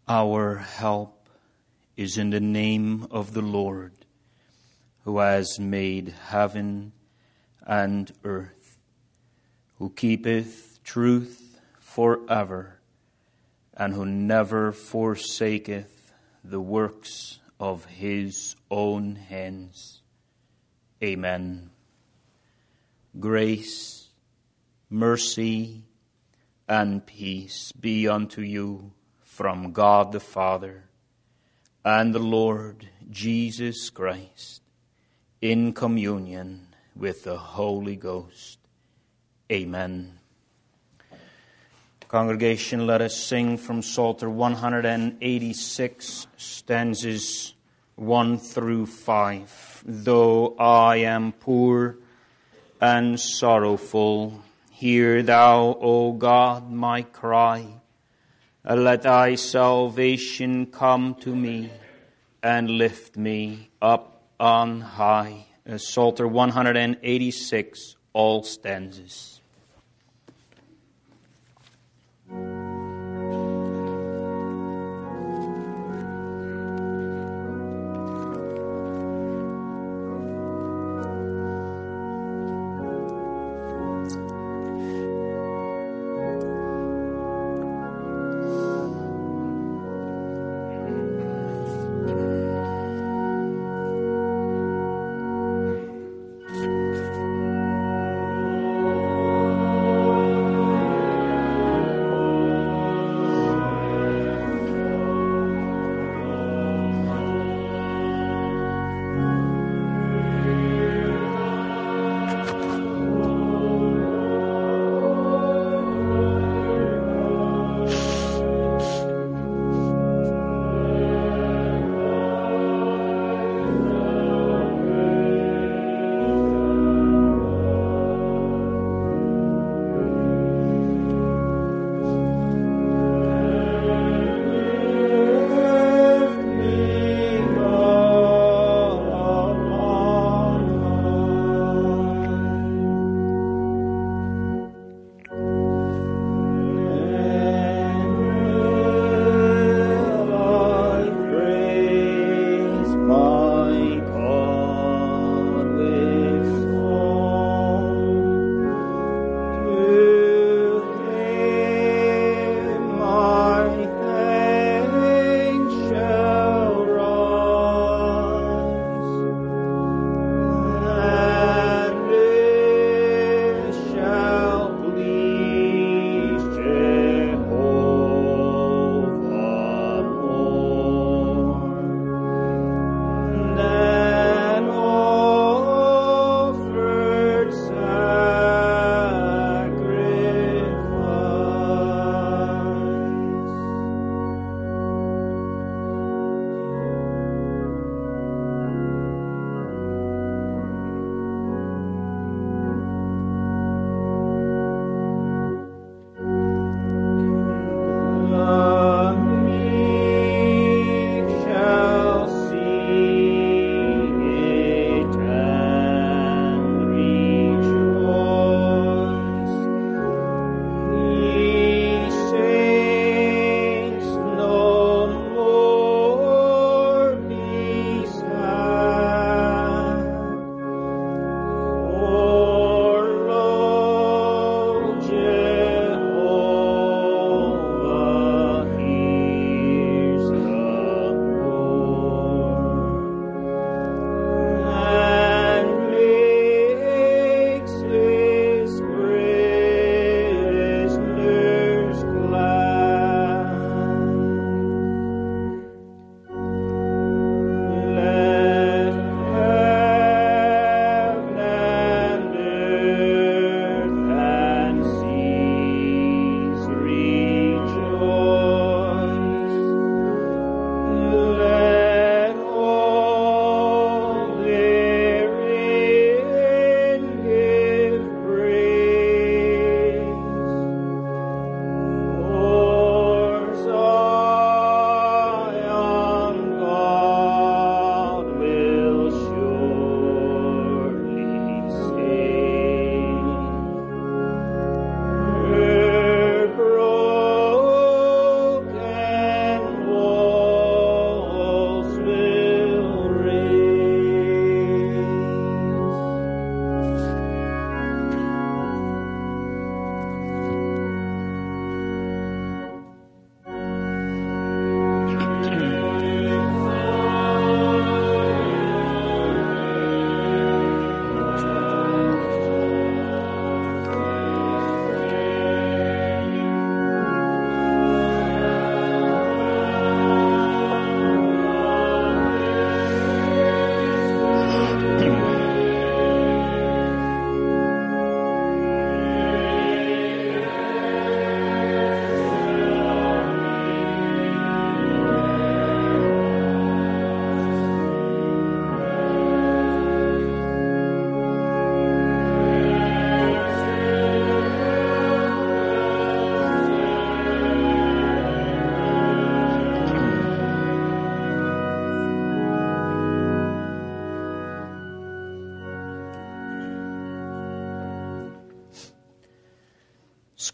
Our help is in the name of the Lord, who has made heaven and earth, who keepeth truth forever, and who never forsaketh the works of his own hands. Amen. Grace, mercy, and peace be unto you from God the Father and the Lord Jesus Christ, in communion with the Holy Ghost. Amen. Congregation, let us sing from Psalter 186, stanzas 1 through 5. Though I am poor and sorrowful, hear thou, O God, my cry. Let thy salvation come to me and lift me up on high. Psalter 186, all stanzas.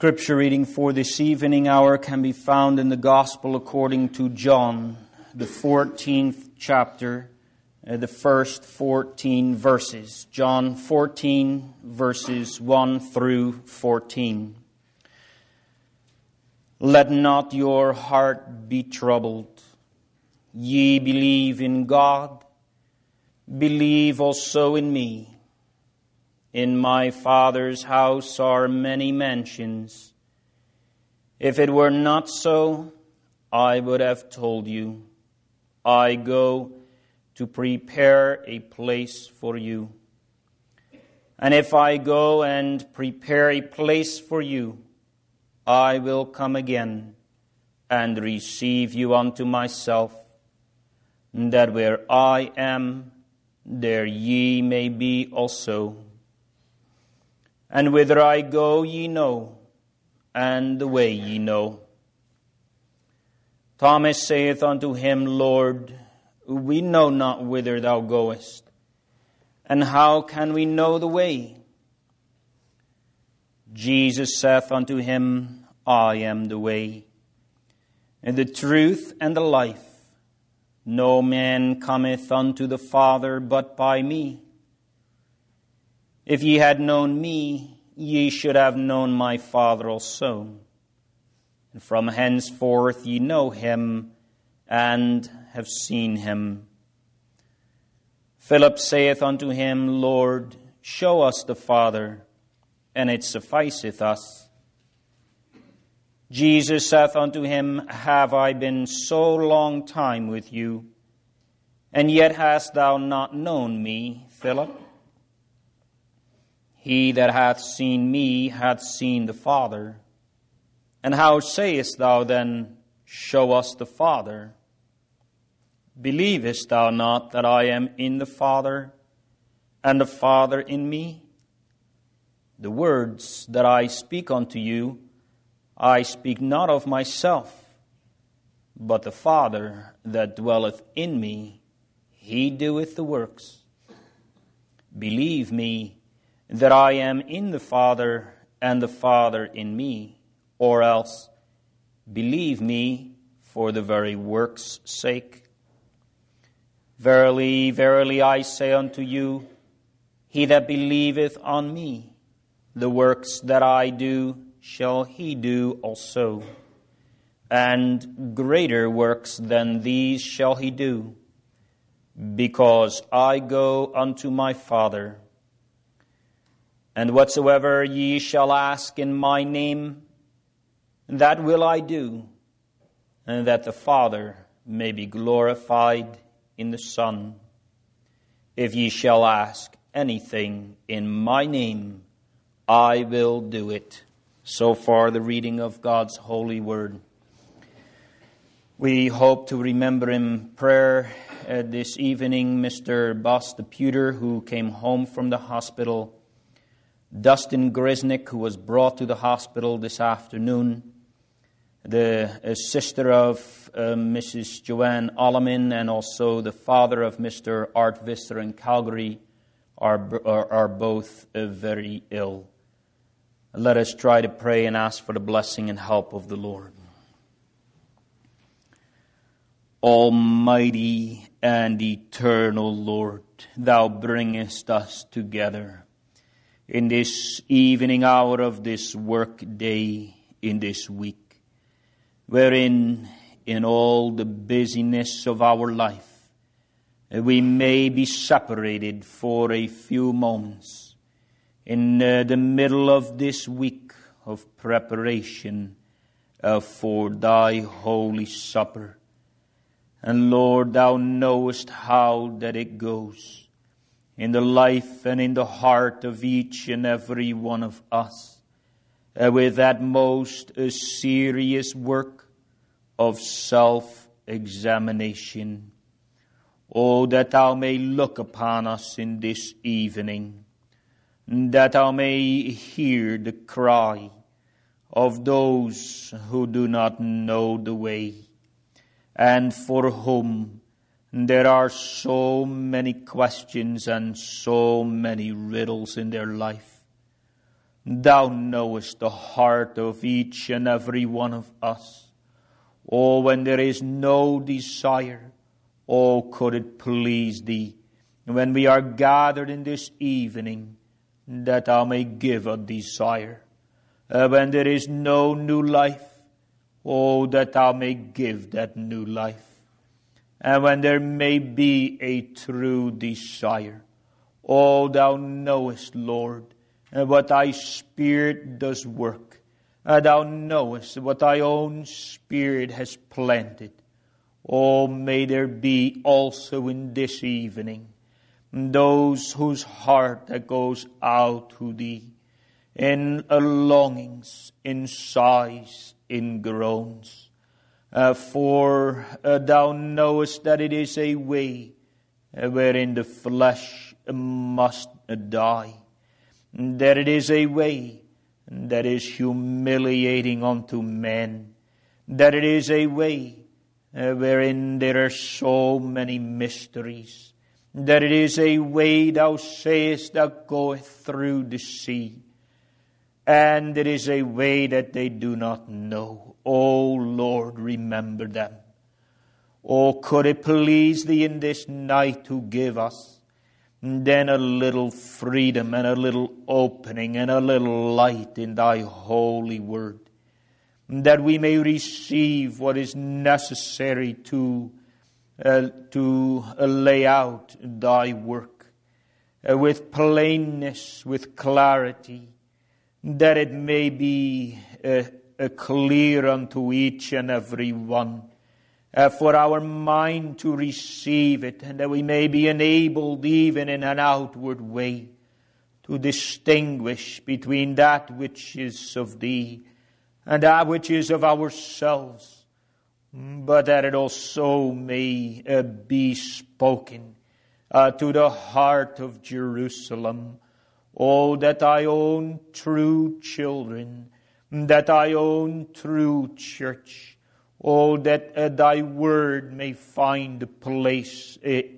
Scripture reading for this evening hour can be found in the Gospel according to John, the 14th chapter, the first 14 verses. John 14, verses 1 through 14. Let not your heart be troubled. Ye believe in God, believe also in me. In my Father's house are many mansions. If it were not so, I would have told you. I go to prepare a place for you. And if I go and prepare a place for you, I will come again and receive you unto myself, that where I am, there ye may be also. And whither I go ye know, and the way ye know. Thomas saith unto him, Lord, we know not whither thou goest, and how can we know the way? Jesus saith unto him, I am the way, and the truth, and the life. No man cometh unto the Father but by me. If ye had known me, ye should have known my Father also. And from henceforth ye know him, and have seen him. Philip saith unto him, Lord, show us the Father, and it sufficeth us. Jesus saith unto him, Have I been so long time with you, and yet hast thou not known me, Philip? He that hath seen me hath seen the Father. And how sayest thou then, Show us the Father? Believest thou not that I am in the Father, and the Father in me? The words that I speak unto you, I speak not of myself, but the Father that dwelleth in me, he doeth the works. Believe me, that I am in the Father, and the Father in me, or else believe me for the very works' sake. Verily, verily, I say unto you, he that believeth on me, the works that I do shall he do also, and greater works than these shall he do, because I go unto my Father. And whatsoever ye shall ask in my name, that will I do, and that the Father may be glorified in the Son. If ye shall ask anything in my name, I will do it. So far the reading of God's holy word. We hope to remember in prayer this evening Mr. Bas Deputer, who came home from the hospital, Dustin Grisnick, who was brought to the hospital this afternoon, the sister of Mrs. Joanne Alleman, and also the father of Mr. Art Visser in Calgary are both very ill. Let us try to pray and ask for the blessing and help of the Lord. Almighty and eternal Lord, thou bringest us together in this evening hour of this work day in this week, wherein in all the busyness of our life we may be separated for a few moments in the middle of this week of preparation for thy holy supper. And Lord, thou knowest how that it goes in the life and in the heart of each and every one of us, with that most serious work of self-examination. Oh, that thou may look upon us in this evening, that thou may hear the cry of those who do not know the way, and for whom there are so many questions and so many riddles in their life. Thou knowest the heart of each and every one of us. Oh, when there is no desire, oh, could it please Thee, when we are gathered in this evening, that Thou may give a desire. When there is no new life, oh, that Thou may give that new life. And when there may be a true desire, oh, Thou knowest, Lord, what Thy Spirit does work. Thou knowest what Thy own Spirit has planted. Oh, may there be also in this evening those whose heart that goes out to Thee in longings, in sighs, in groans. For Thou knowest that it is a way wherein the flesh must die. That it is a way that is humiliating unto men. That it is a way wherein there are so many mysteries. That it is a way, Thou sayest, that goeth through the sea. And it is a way that they do not know. O Lord, remember them. Oh, could it please Thee in this night to give us then a little freedom and a little opening and a little light in Thy holy word, that we may receive what is necessary to lay out Thy work with plainness, with clarity, that it may be clear unto each and every one, for our mind to receive it, and that we may be enabled even in an outward way to distinguish between that which is of Thee and that which is of ourselves, but that it also may be spoken to the heart of Jerusalem. Oh, that Thy own true children, that Thy own true church, oh, that Thy word may find a place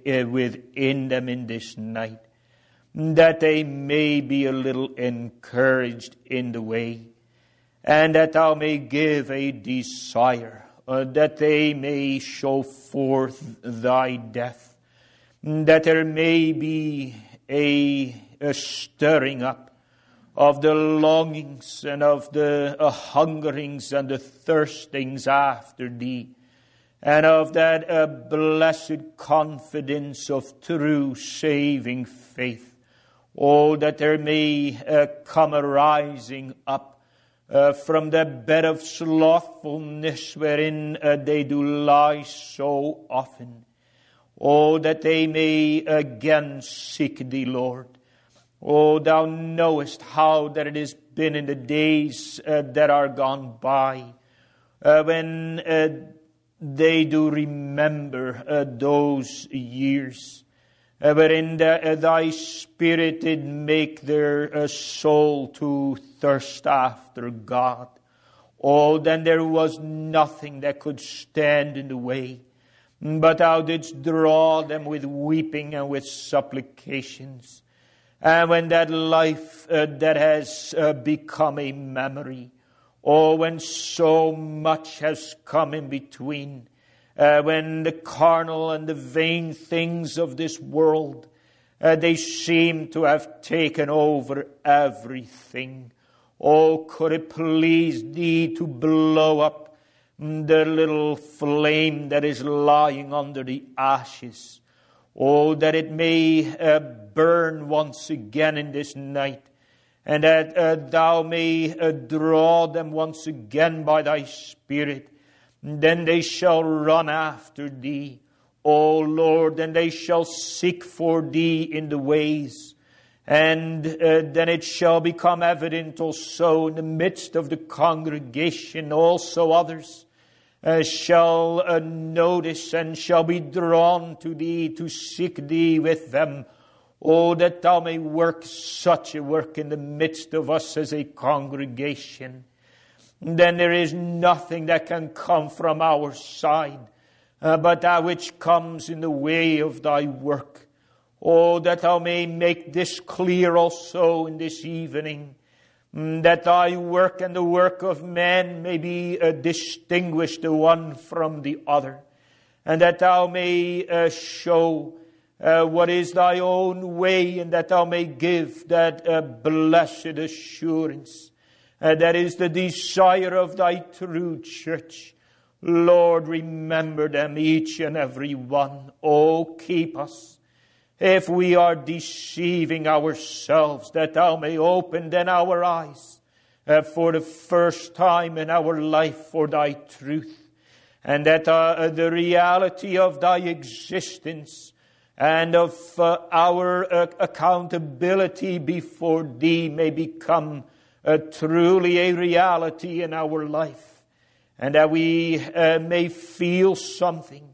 within them in this night, that they may be a little encouraged in the way, and that Thou may give a desire, that they may show forth Thy death, that there may be a stirring up of the longings and of the hungerings and the thirstings after Thee, and of that blessed confidence of true saving faith. Oh, that there may come a rising up from the bed of slothfulness wherein they do lie so often. Oh, that they may again seek Thee, Lord. Oh, Thou knowest how that it has been in the days that are gone by, when they do remember those years, wherein Thy Spirit did make their soul to thirst after God. Oh, then there was nothing that could stand in the way, but Thou didst draw them with weeping and with supplications. And when that life that has become a memory, or when so much has come in between, when the carnal and the vain things of this world, they seem to have taken over everything. Oh, could it please Thee to blow up the little flame that is lying under the ashes. Oh, that it may burn once again in this night, and that Thou may draw them once again by Thy Spirit. Then they shall run after Thee, O Lord, and they shall seek for Thee in the ways. And then it shall become evident also in the midst of the congregation, also others shall notice and shall be drawn to Thee, to seek Thee with them. Oh, that Thou may work such a work in the midst of us as a congregation. Then there is nothing that can come from our side, but that which comes in the way of Thy work. Oh, that Thou may make this clear also in this evening, that thy work and the work of men may be distinguished the one from the other, and that thou may show what is thy own way, and that thou may give that blessed assurance. That is the desire of thy true church. Lord, remember them, each and every one. Oh, keep us. If we are deceiving ourselves, that thou may open then our eyes for the first time in our life for thy truth. And that the reality of thy existence and of our accountability before thee may become truly a reality in our life. And that we may feel something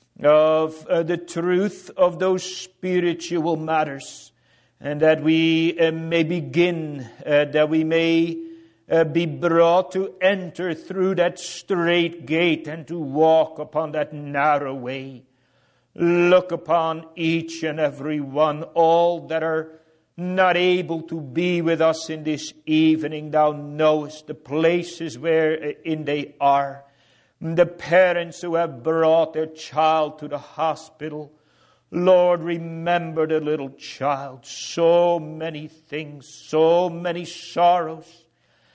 of the truth of those spiritual matters. And that we may begin, that we may be brought to enter through that straight gate and to walk upon that narrow way. Look upon each and every one, all that are not able to be with us in this evening. Thou knowest the places wherein they are. The parents who have brought their child to the hospital. Lord, remember the little child. So many things, so many sorrows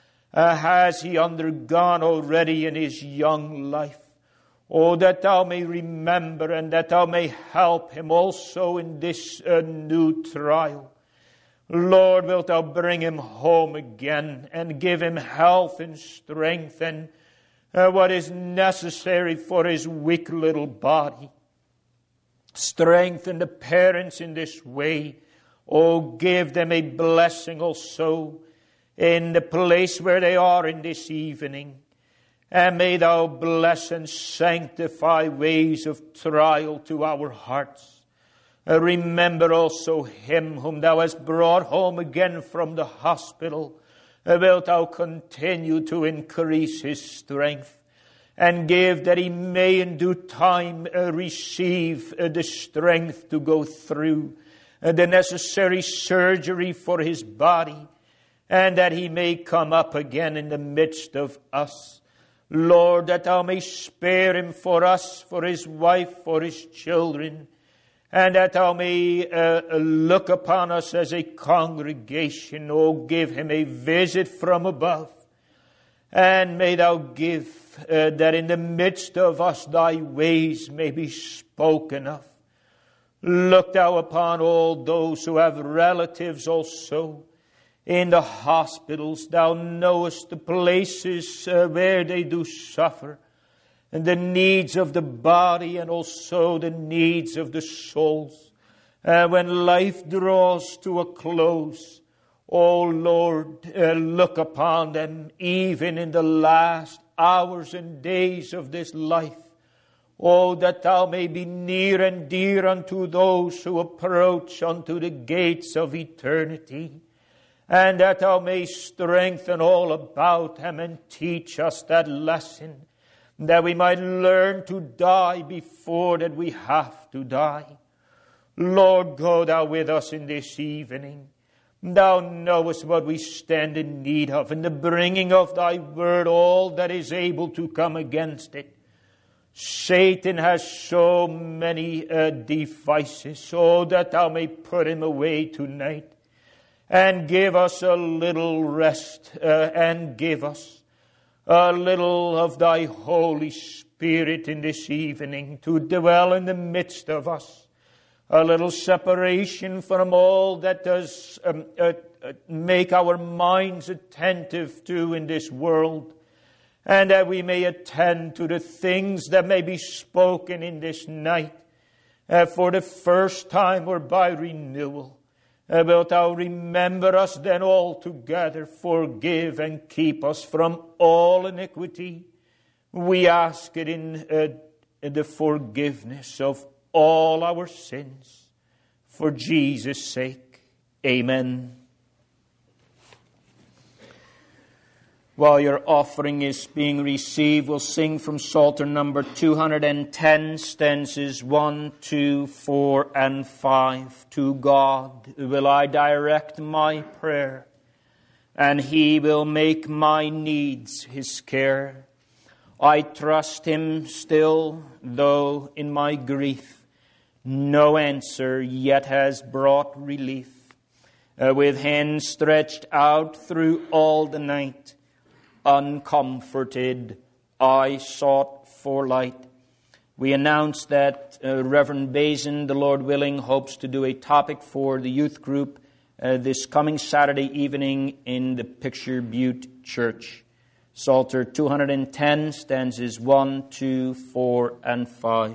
has he undergone already in his young life. Oh, that thou may remember and that thou may help him also in this new trial. Lord, wilt thou bring him home again and give him health and strength and what is necessary for his weak little body. Strengthen the parents in this way. Oh, give them a blessing also in the place where they are in this evening. And may thou bless and sanctify ways of trial to our hearts. Remember also him whom thou hast brought home again from the hospital. Wilt thou continue to increase his strength and give that he may in due time receive the strength to go through the necessary surgery for his body, and that he may come up again in the midst of us. Lord, that thou may spare him for us, for his wife, for his children, and that thou may look upon us as a congregation. Oh, give him a visit from above. And may thou give that in the midst of us thy ways may be spoken of. Look thou upon all those who have relatives also in the hospitals. Thou knowest the places where they do suffer, and the needs of the body and also the needs of the souls. When life draws to a close, oh Lord, look upon them even in the last hours and days of this life. Oh, that thou may be near and dear unto those who approach unto the gates of eternity. And that thou may strengthen all about them and teach us that lesson, that we might learn to die before that we have to die. Lord, go thou with us in this evening. Thou knowest what we stand in need of in the bringing of thy word, all that is able to come against it. Satan has so many devices, so that thou may put him away tonight. And give us a little rest, and give us a little of thy Holy Spirit in this evening to dwell in the midst of us. A little separation from all that does make our minds attentive to in this world. And that we may attend to the things that may be spoken in this night for the first time or by renewal. Wilt thou remember us then altogether, forgive and keep us from all iniquity. We ask it in the forgiveness of all our sins. For Jesus' sake, amen. While your offering is being received, we'll sing from Psalter number 210, stanzas 1, 2, 4, and 5. To God will I direct my prayer, and he will make my needs his care. I trust him still, though in my grief no answer yet has brought relief. With hands stretched out through all the night, uncomforted, I sought for light. We announced that Reverend Bazin, the Lord willing, hopes to do a topic for the youth group this coming Saturday evening in the Picture Butte Church. Psalter 210, stanzas 1, 2, 4, and 5.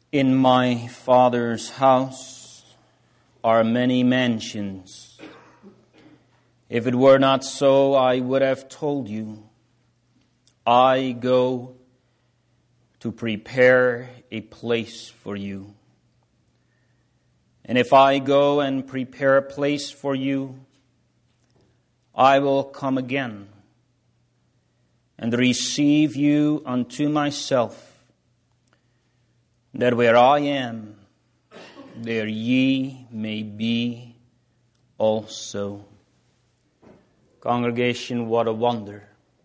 In my Father's house are many mansions. If it were not so, I would have told you. I go to prepare a place for you. And if I go and prepare a place for you, I will come again and receive you unto myself, that where I am, there ye may be also. Congregation, what a wonder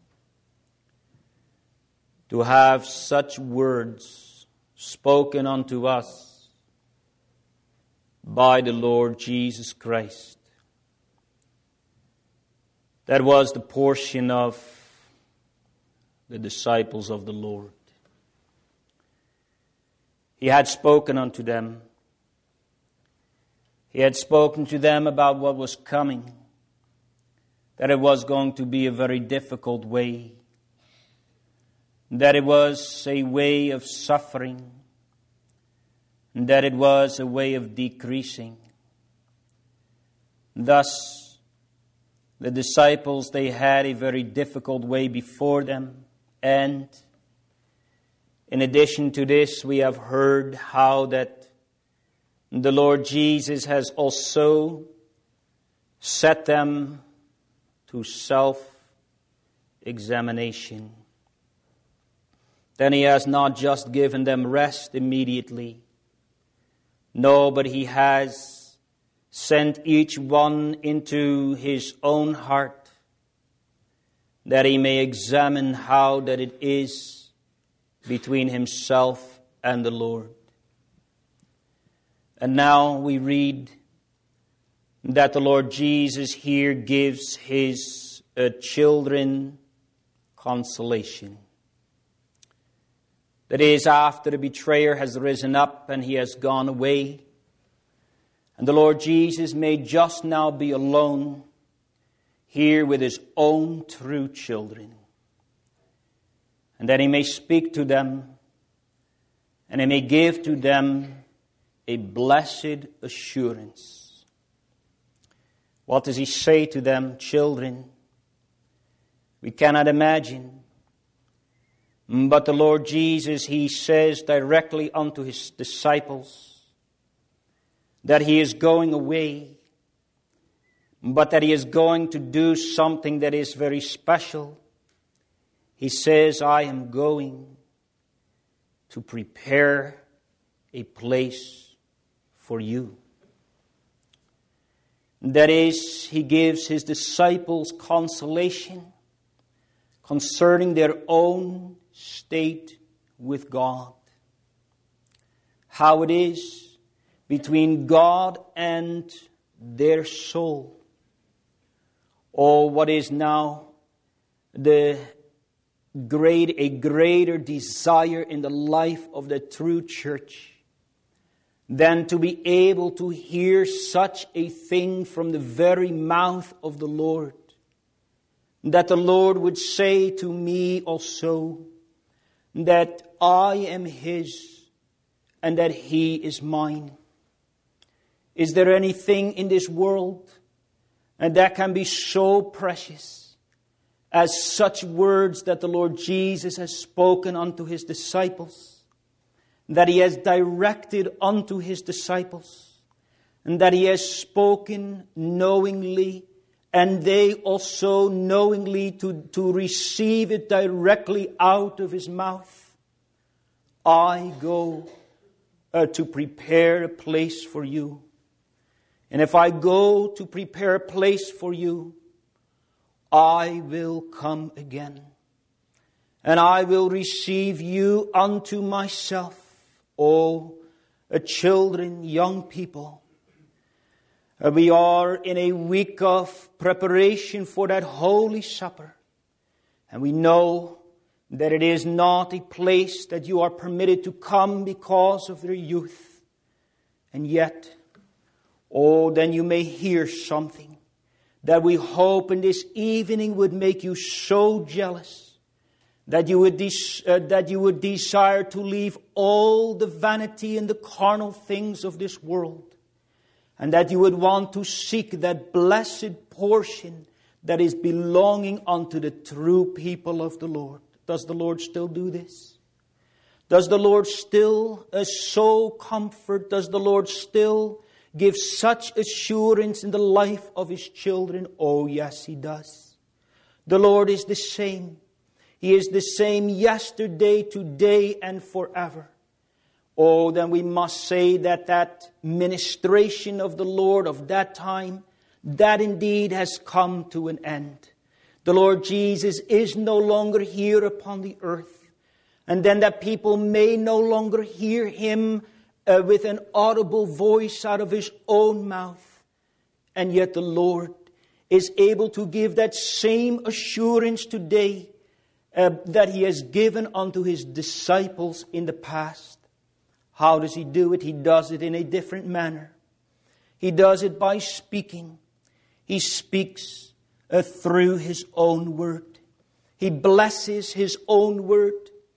to have such words spoken unto us by the Lord Jesus Christ. That was the portion of the disciples of the Lord. He had spoken unto them. He had spoken to them about what was coming, that it was going to be a very difficult way, that it was a way of suffering, and that it was a way of decreasing. Thus, the disciples, they had a very difficult way before them, and in addition to this, we have heard how that the Lord Jesus has also set them to self-examination. Then He has not just given them rest immediately. No, but He has sent each one into his own heart, that he may examine how that it is between himself and the Lord. And now we read that the Lord Jesus here gives His children consolation. That is, after the betrayer has risen up and he has gone away, and the Lord Jesus may just now be alone here with His own true children. And that He may speak to them, and He may give to them a blessed assurance. What does He say to them, children? We cannot imagine. But the Lord Jesus, He says directly unto His disciples that He is going away, but that He is going to do something that is very special. He says, I am going to prepare a place for you. That is, He gives His disciples consolation concerning their own state with God. How it is between God and their soul. Or what is now a greater desire in the life of the true church than to be able to hear such a thing from the very mouth of the Lord. That the Lord would say to me also that I am His and that He is mine. Is there anything in this world that can be so precious as such words that the Lord Jesus has spoken unto His disciples, that He has directed unto His disciples, and that He has spoken knowingly, and they also knowingly to receive it directly out of His mouth? I go to prepare a place for you. And if I go to prepare a place for you, I will come again, and I will receive you unto myself. O children, young people, we are in a week of preparation for that Holy Supper, and we know that it is not a place that you are permitted to come because of your youth. And yet, then you may hear something that we hope in this evening would make you so jealous that you would desire to leave all the vanity and the carnal things of this world, and that you would want to seek that blessed portion that is belonging unto the true people of the Lord. Does the Lord still do this? Does the Lord still sow comfort? Does the Lord still give such assurance in the life of His children? Oh, yes, He does. The Lord is the same. He is the same yesterday, today, and forever. Oh, then we must say that ministration of the Lord of that time, that indeed has come to an end. The Lord Jesus is no longer here upon the earth. And then that people may no longer hear Him with an audible voice out of His own mouth. And yet the Lord is able to give that same assurance today that He has given unto His disciples in the past. How does He do it? He does it in a different manner. He does it by speaking. He speaks through His own word. He blesses His own word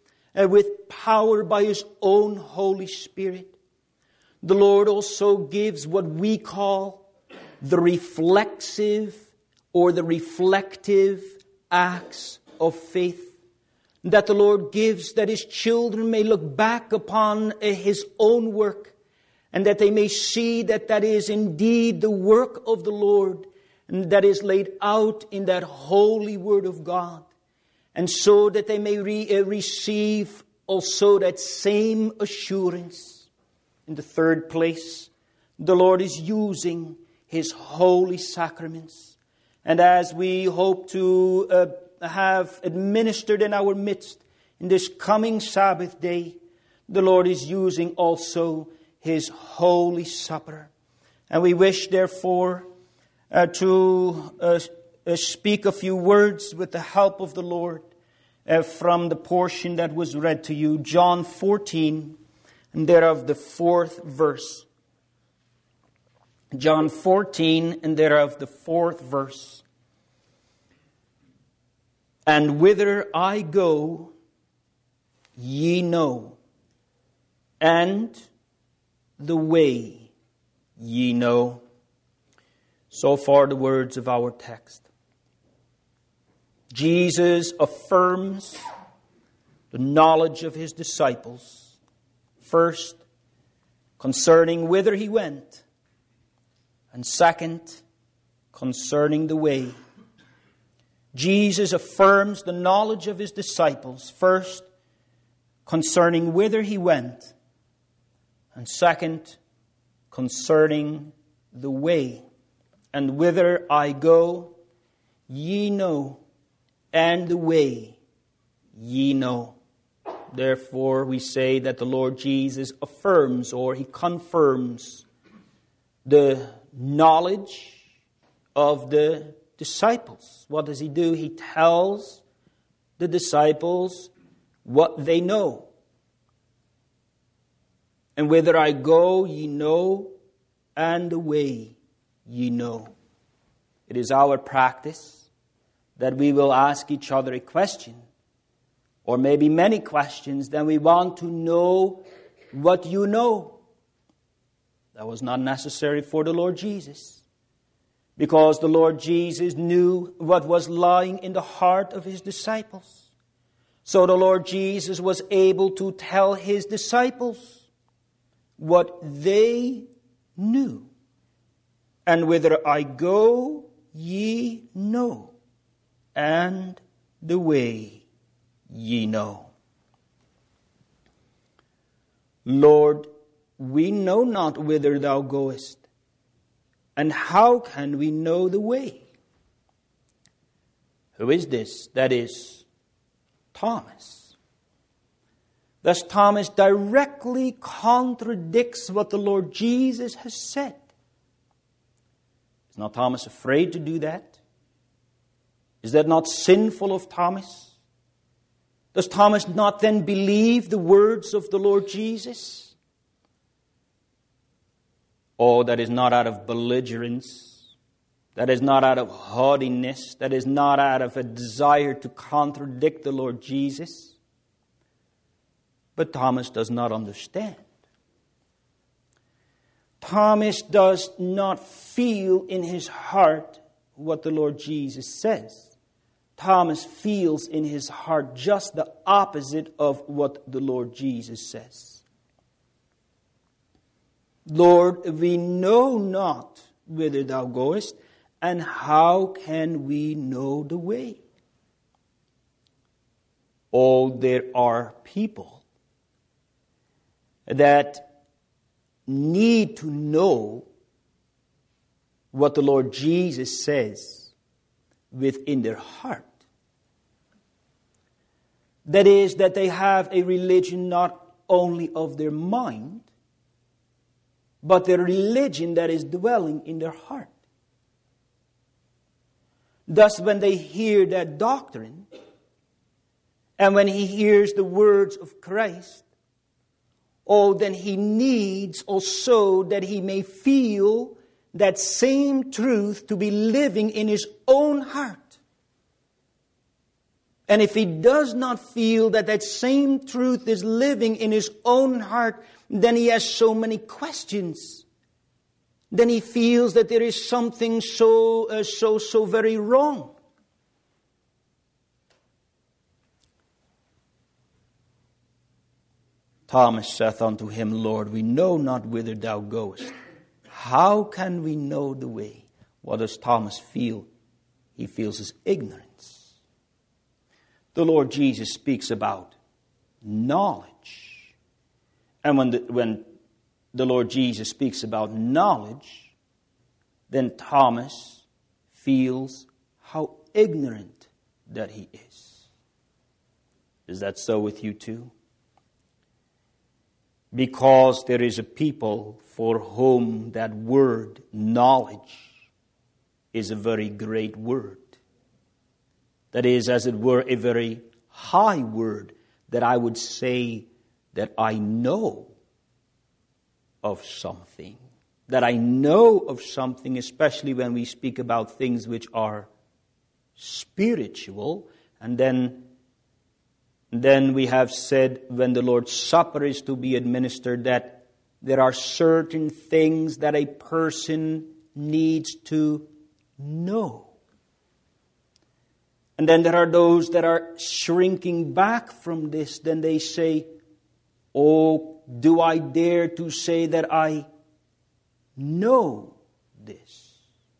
with power by His own Holy Spirit. The Lord also gives what we call the reflexive or the reflective acts of faith that the Lord gives, that His children may look back upon His own work, and that they may see that is indeed the work of the Lord, and that is laid out in that holy Word of God, and so that they may receive also that same assurance. In the third place, the Lord is using His holy sacraments. And as we hope to have administered in our midst in this coming Sabbath day, the Lord is using also His Holy Supper. And we wish, therefore, to speak a few words with the help of the Lord from the portion that was read to you, John 14, and thereof the 4th verse. John 14, and thereof the 4th verse. And whither I go, ye know, and the way ye know. So far the words of our text. Jesus affirms the knowledge of His disciples. First, concerning whither He went. And second, concerning the way. Jesus affirms the knowledge of His disciples. First, concerning whither He went. And second, concerning the way. And whither I go, ye know, and the way ye know. Therefore, we say that the Lord Jesus affirms, or He confirms, the knowledge of the disciples. What does He do? He tells the disciples what they know. And whither I go, ye know, and the way ye know. It is our practice that we will ask each other a question, or maybe many questions, then we want to know what you know. That was not necessary for the Lord Jesus, because the Lord Jesus knew what was lying in the heart of His disciples. So the Lord Jesus was able to tell His disciples what they knew. And whither I go, ye know, and the way ye know. Lord, we know not whither Thou goest, and how can we know the way? Who is this? That is Thomas. Thus Thomas directly contradicts what the Lord Jesus has said. Is not Thomas afraid to do that? Is that not sinful of Thomas? Does Thomas not then believe the words of the Lord Jesus? Oh, that is not out of belligerence That is not out of haughtiness. That is not out of a desire to contradict the Lord Jesus. But Thomas does not understand. Thomas does not feel in his heart what the Lord Jesus says. Thomas feels in his heart just the opposite of what the Lord Jesus says. Lord, we know not whither thou goest, and how can we know the way? Oh, there are people that need to know what the Lord Jesus says within their heart. That is, that they have a religion not only of their mind, but their religion that is dwelling in their heart. Thus, when they hear that doctrine, and when he hears the words of Christ, oh, then he needs also that he may feel that same truth to be living in his own heart. And if he does not feel that that same truth is living in his own heart, then he has so many questions. Then he feels that there is something so very wrong. Thomas saith unto him, Lord, we know not whither thou goest. How can we know the way? What does Thomas feel? He feels his ignorance. The Lord Jesus speaks about knowledge. And when the Lord Jesus speaks about knowledge, then Thomas feels how ignorant that he is. Is that so with you too? Because there is a people for whom that word, knowledge, is a very great word. That is, as it were, a very high word, that I would say that I know of something. That I know of something, especially when we speak about things which are spiritual. And then we have said, when the Lord's Supper is to be administered, that there are certain things that a person needs to know. And then there are those that are shrinking back from this. Then they say, oh, do I dare to say that I know this?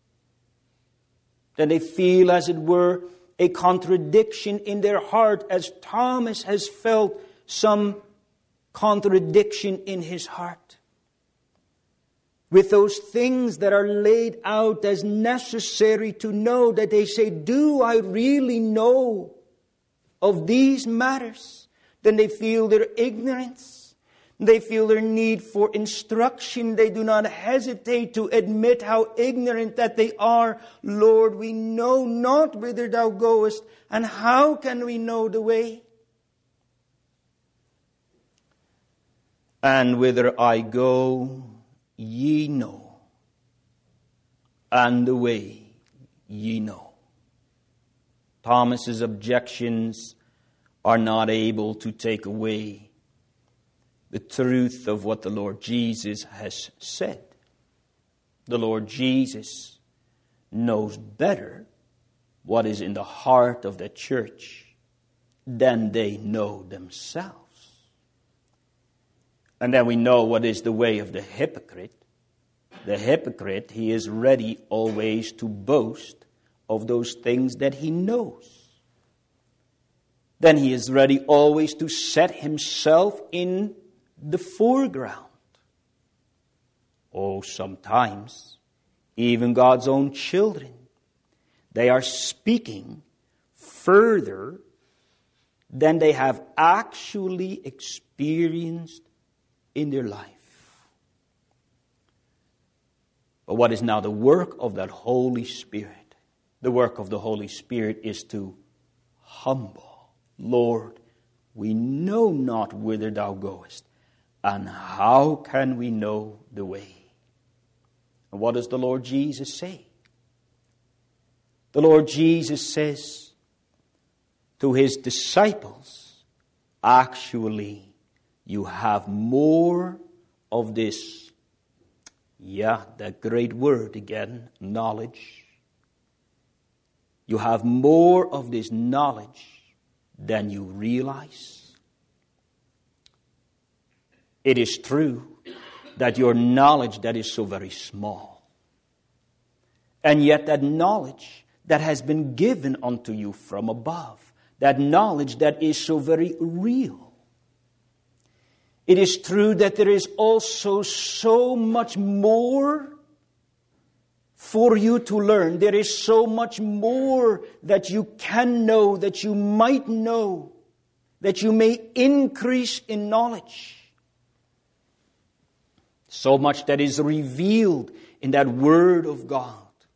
Then they feel, as it were, a contradiction in their heart, as Thomas has felt some contradiction in his heart. With those things that are laid out as necessary to know, that they say, do I really know of these matters? Then they feel their ignorance. They feel their need for instruction. They do not hesitate to admit how ignorant that they are. Lord, we know not whither thou goest, and how can we know the way? And whither I go, ye know, and the way ye know. Thomas's objections are not able to take away the truth of what the Lord Jesus has said. The Lord Jesus knows better what is in the heart of the church than they know themselves. And then we know what is the way of the hypocrite. The hypocrite, he is ready always to boast of those things that he knows. Then he is ready always to set himself in the foreground. Oh, sometimes, even God's own children, they are speaking further than they have actually experienced in their life. But what is now the work of that Holy Spirit? The work of the Holy Spirit is to humble. Lord, we know not whither thou goest, and how can we know the way? And what does the Lord Jesus say? The Lord Jesus says to his disciples, actually, you have more of this, that great word again, knowledge. You have more of this knowledge than you realize. It is true that your knowledge that is so very small, and yet that knowledge that has been given unto you from above, that knowledge that is so very real. It is true that there is also so much more for you to learn. There is so much more that you can know, that you might know, that you may increase in knowledge. So much that is revealed in that Word of God.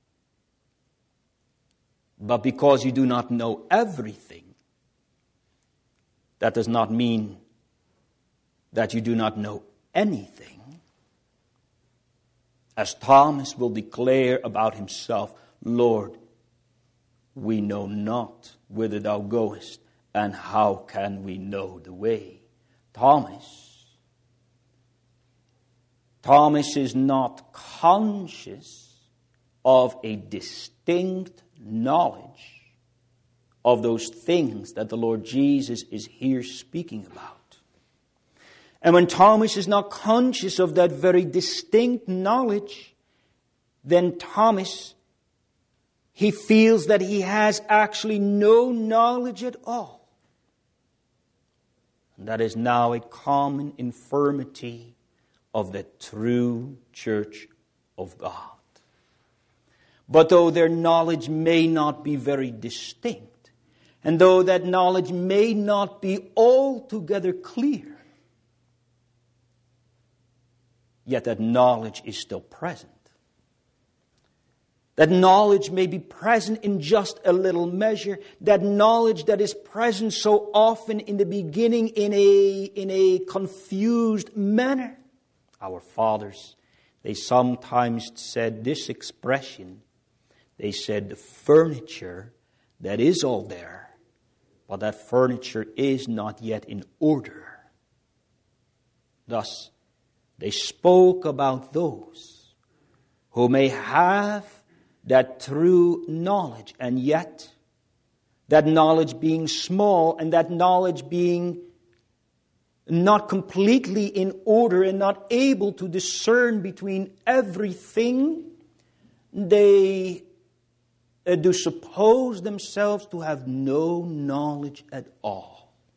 But because you do not know everything, that does not mean that you do not know anything. As Thomas will declare about himself, Lord, we know not whither thou goest, and how can we know the way? Thomas is not conscious of a distinct knowledge of those things that the Lord Jesus is here speaking about. And when Thomas is not conscious of that very distinct knowledge, then Thomas, he feels that he has actually no knowledge at all. And that is now a common infirmity of the true church of God. But though their knowledge may not be very distinct, and though that knowledge may not be altogether clear, yet that knowledge is still present. That knowledge may be present in just a little measure. That knowledge that is present so often in the beginning in a confused manner. Our fathers, they sometimes said this expression. They said the furniture that is all there, but that furniture is not yet in order. Thus, they spoke about those who may have that true knowledge, and yet that knowledge being small and that knowledge being not completely in order and not able to discern between everything, they do suppose themselves to have no knowledge at all.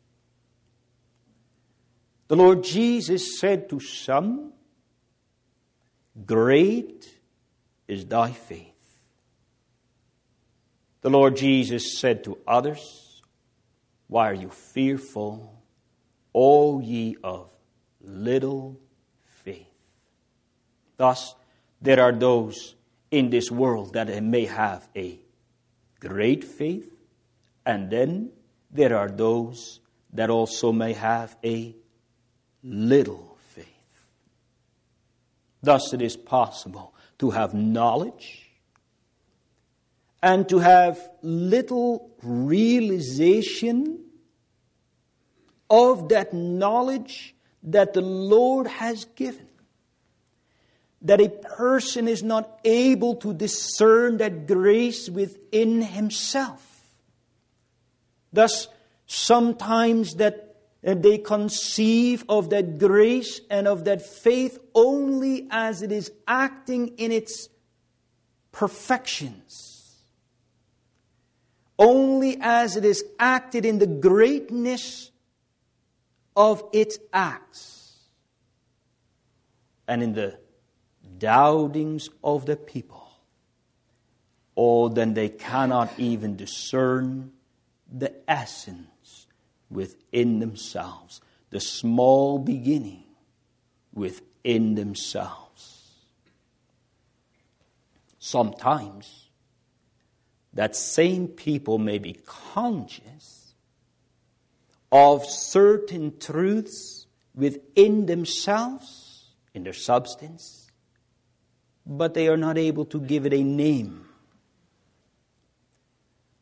The Lord Jesus said to some, great is thy faith. The Lord Jesus said to others, why are you fearful, O ye of little faith? Thus, there are those in this world that may have a great faith, and then there are those that also may have a little faith. Thus it is possible to have knowledge and to have little realization of that knowledge that the Lord has given. That a person is not able to discern that grace within himself. Thus, sometimes that they conceive of that grace and of that faith only as it is acting in its perfections. Only as it is acted in the greatness of its acts. And in the doubtings of the people. Oh, then they cannot even discern the essence within themselves, the small beginning within themselves. Sometimes that same people may be conscious of certain truths within themselves, in their substance, but they are not able to give it a name.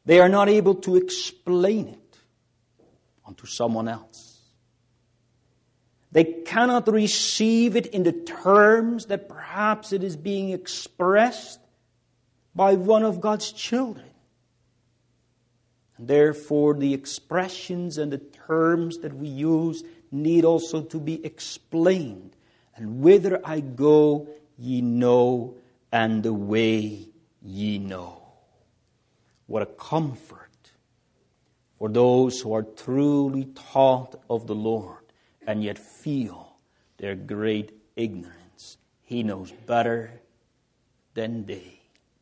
They are not able to explain it unto someone else. They cannot receive it in the terms that perhaps it is being expressed by one of God's children. And therefore, the expressions and the terms that we use need also to be explained. And whither I go, ye know, and the way ye know. What a comfort for those who are truly taught of the Lord and yet feel their great ignorance. He knows better than they.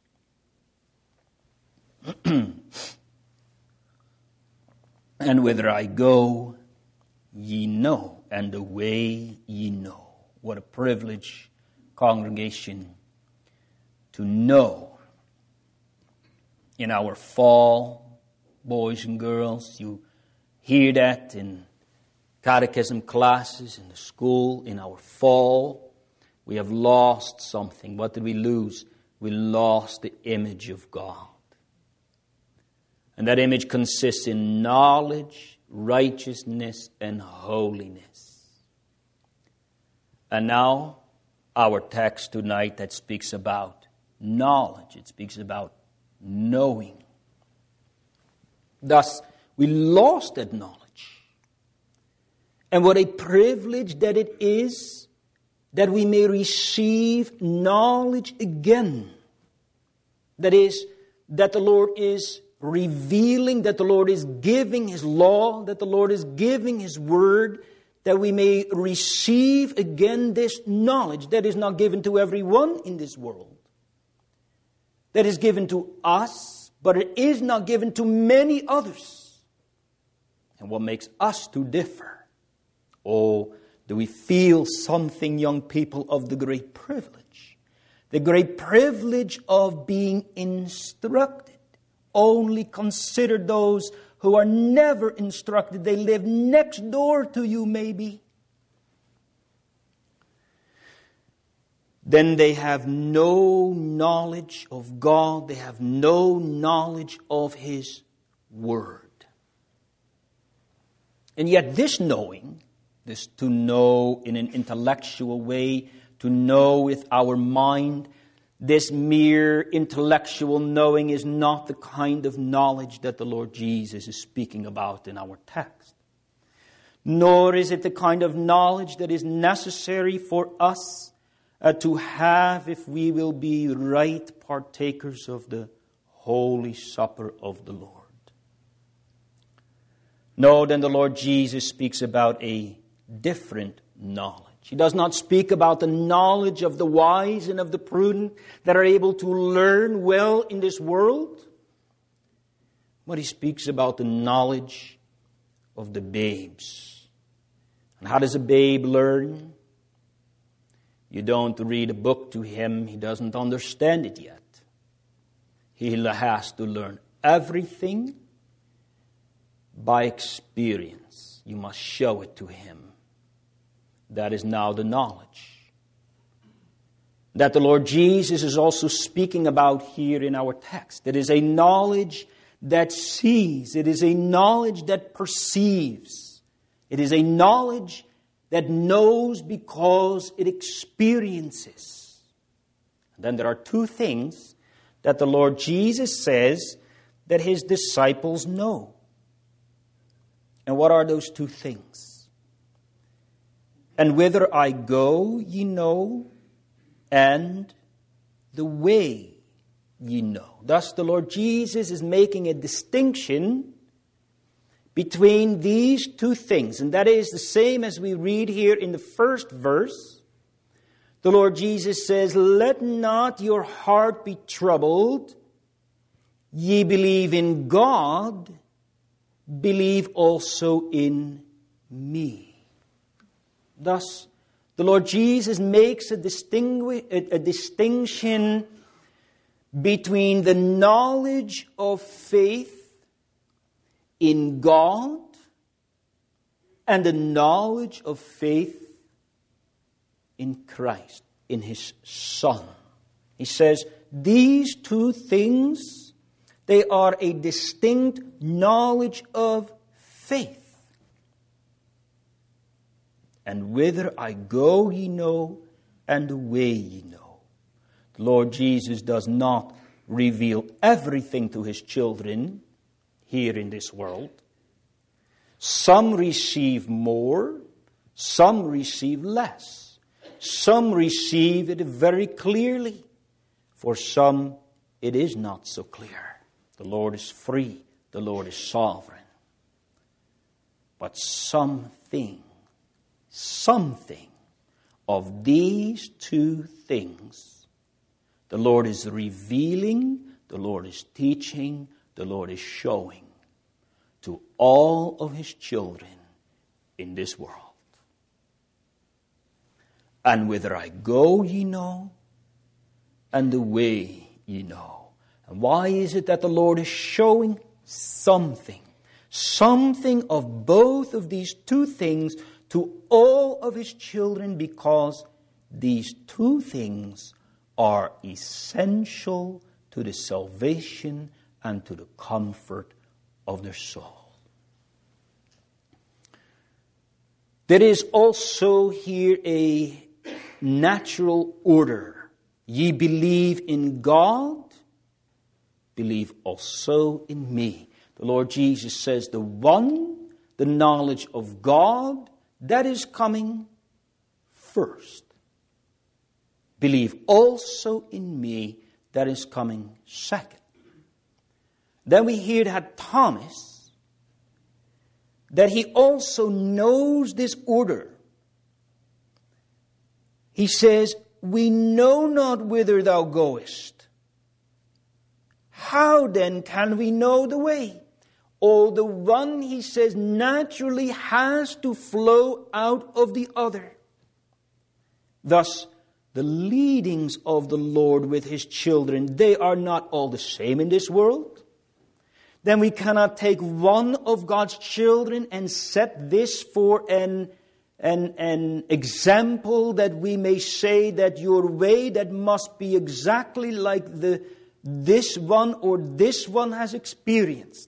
And whither I go, ye know, and the way ye know. What a privilege, congregation, to know. In our fall, boys and girls, you hear that in catechism classes, in the school, in our fall. We have lost something. What did we lose? We lost the image of God. And that image consists in knowledge, righteousness, and holiness. And now, our text tonight that speaks about knowledge. It speaks about knowing. Thus, we lost that knowledge. And what a privilege that it is that we may receive knowledge again. That is, that the Lord is revealing, that the Lord is giving His law, that the Lord is giving His word, that we may receive again this knowledge that is not given to everyone in this world. That is given to us, but it is not given to many others. And what makes us to differ? Oh, do we feel something, young people, of the great privilege? The great privilege of being instructed. Only consider those who are never instructed. They live next door to you, maybe. Then they have no knowledge of God. They have no knowledge of His Word. And yet this knowing, this to know in an intellectual way, to know with our mind, this mere intellectual knowing is not the kind of knowledge that the Lord Jesus is speaking about in our text. Nor is it the kind of knowledge that is necessary for us to have if we will be right partakers of the Holy Supper of the Lord. No, then the Lord Jesus speaks about a different knowledge. He does not speak about the knowledge of the wise and of the prudent that are able to learn well in this world. But He speaks about the knowledge of the babes. And how does a babe learn? You don't read a book to him. He doesn't understand it yet. He has to learn everything by experience. You must show it to him. That is now the knowledge that the Lord Jesus is also speaking about here in our text. It is a knowledge that sees. It is a knowledge that perceives. It is a knowledge that knows because it experiences. And then there are two things that the Lord Jesus says that His disciples know. And what are those two things? And whither I go, ye know, and the way ye know. Thus the Lord Jesus is making a distinction between these two things. And that is the same as we read here in the first verse. The Lord Jesus says, let not your heart be troubled. Ye believe in God, believe also in me. Thus, the Lord Jesus makes a distinction between the knowledge of faith in God and the knowledge of faith in Christ, in His Son. He says, these two things, They are a distinct knowledge of faith. And whither I go ye know, and the way ye know. The Lord Jesus does not reveal everything to his children here in this world. Some receive more, some receive less. Some receive it very clearly. For some, it is not so clear. The Lord is free. The Lord is sovereign. But something of these two things, the Lord is revealing, the Lord is teaching, the Lord is showing to all of his children in this world. And whither I go ye know, and the way ye know. And why is it that the Lord is showing something of both of these two things to all of his children? Because these two things are essential to the salvation and to the comfort of their soul. There is also here a natural order. Ye believe in God, believe also in me. The Lord Jesus says the knowledge of God, that is coming first. Believe also in me, that is coming second. Then we hear that Thomas, that he also knows this order. He says, we know not whither thou goest. How then can we know the way? Oh, the one, he says, naturally has to flow out of the other. Thus, the leadings of the Lord with his children, they are not all the same in this world. Then we cannot take one of God's children and set this for an example that we may say that your way that must be exactly like this one or this one has experienced.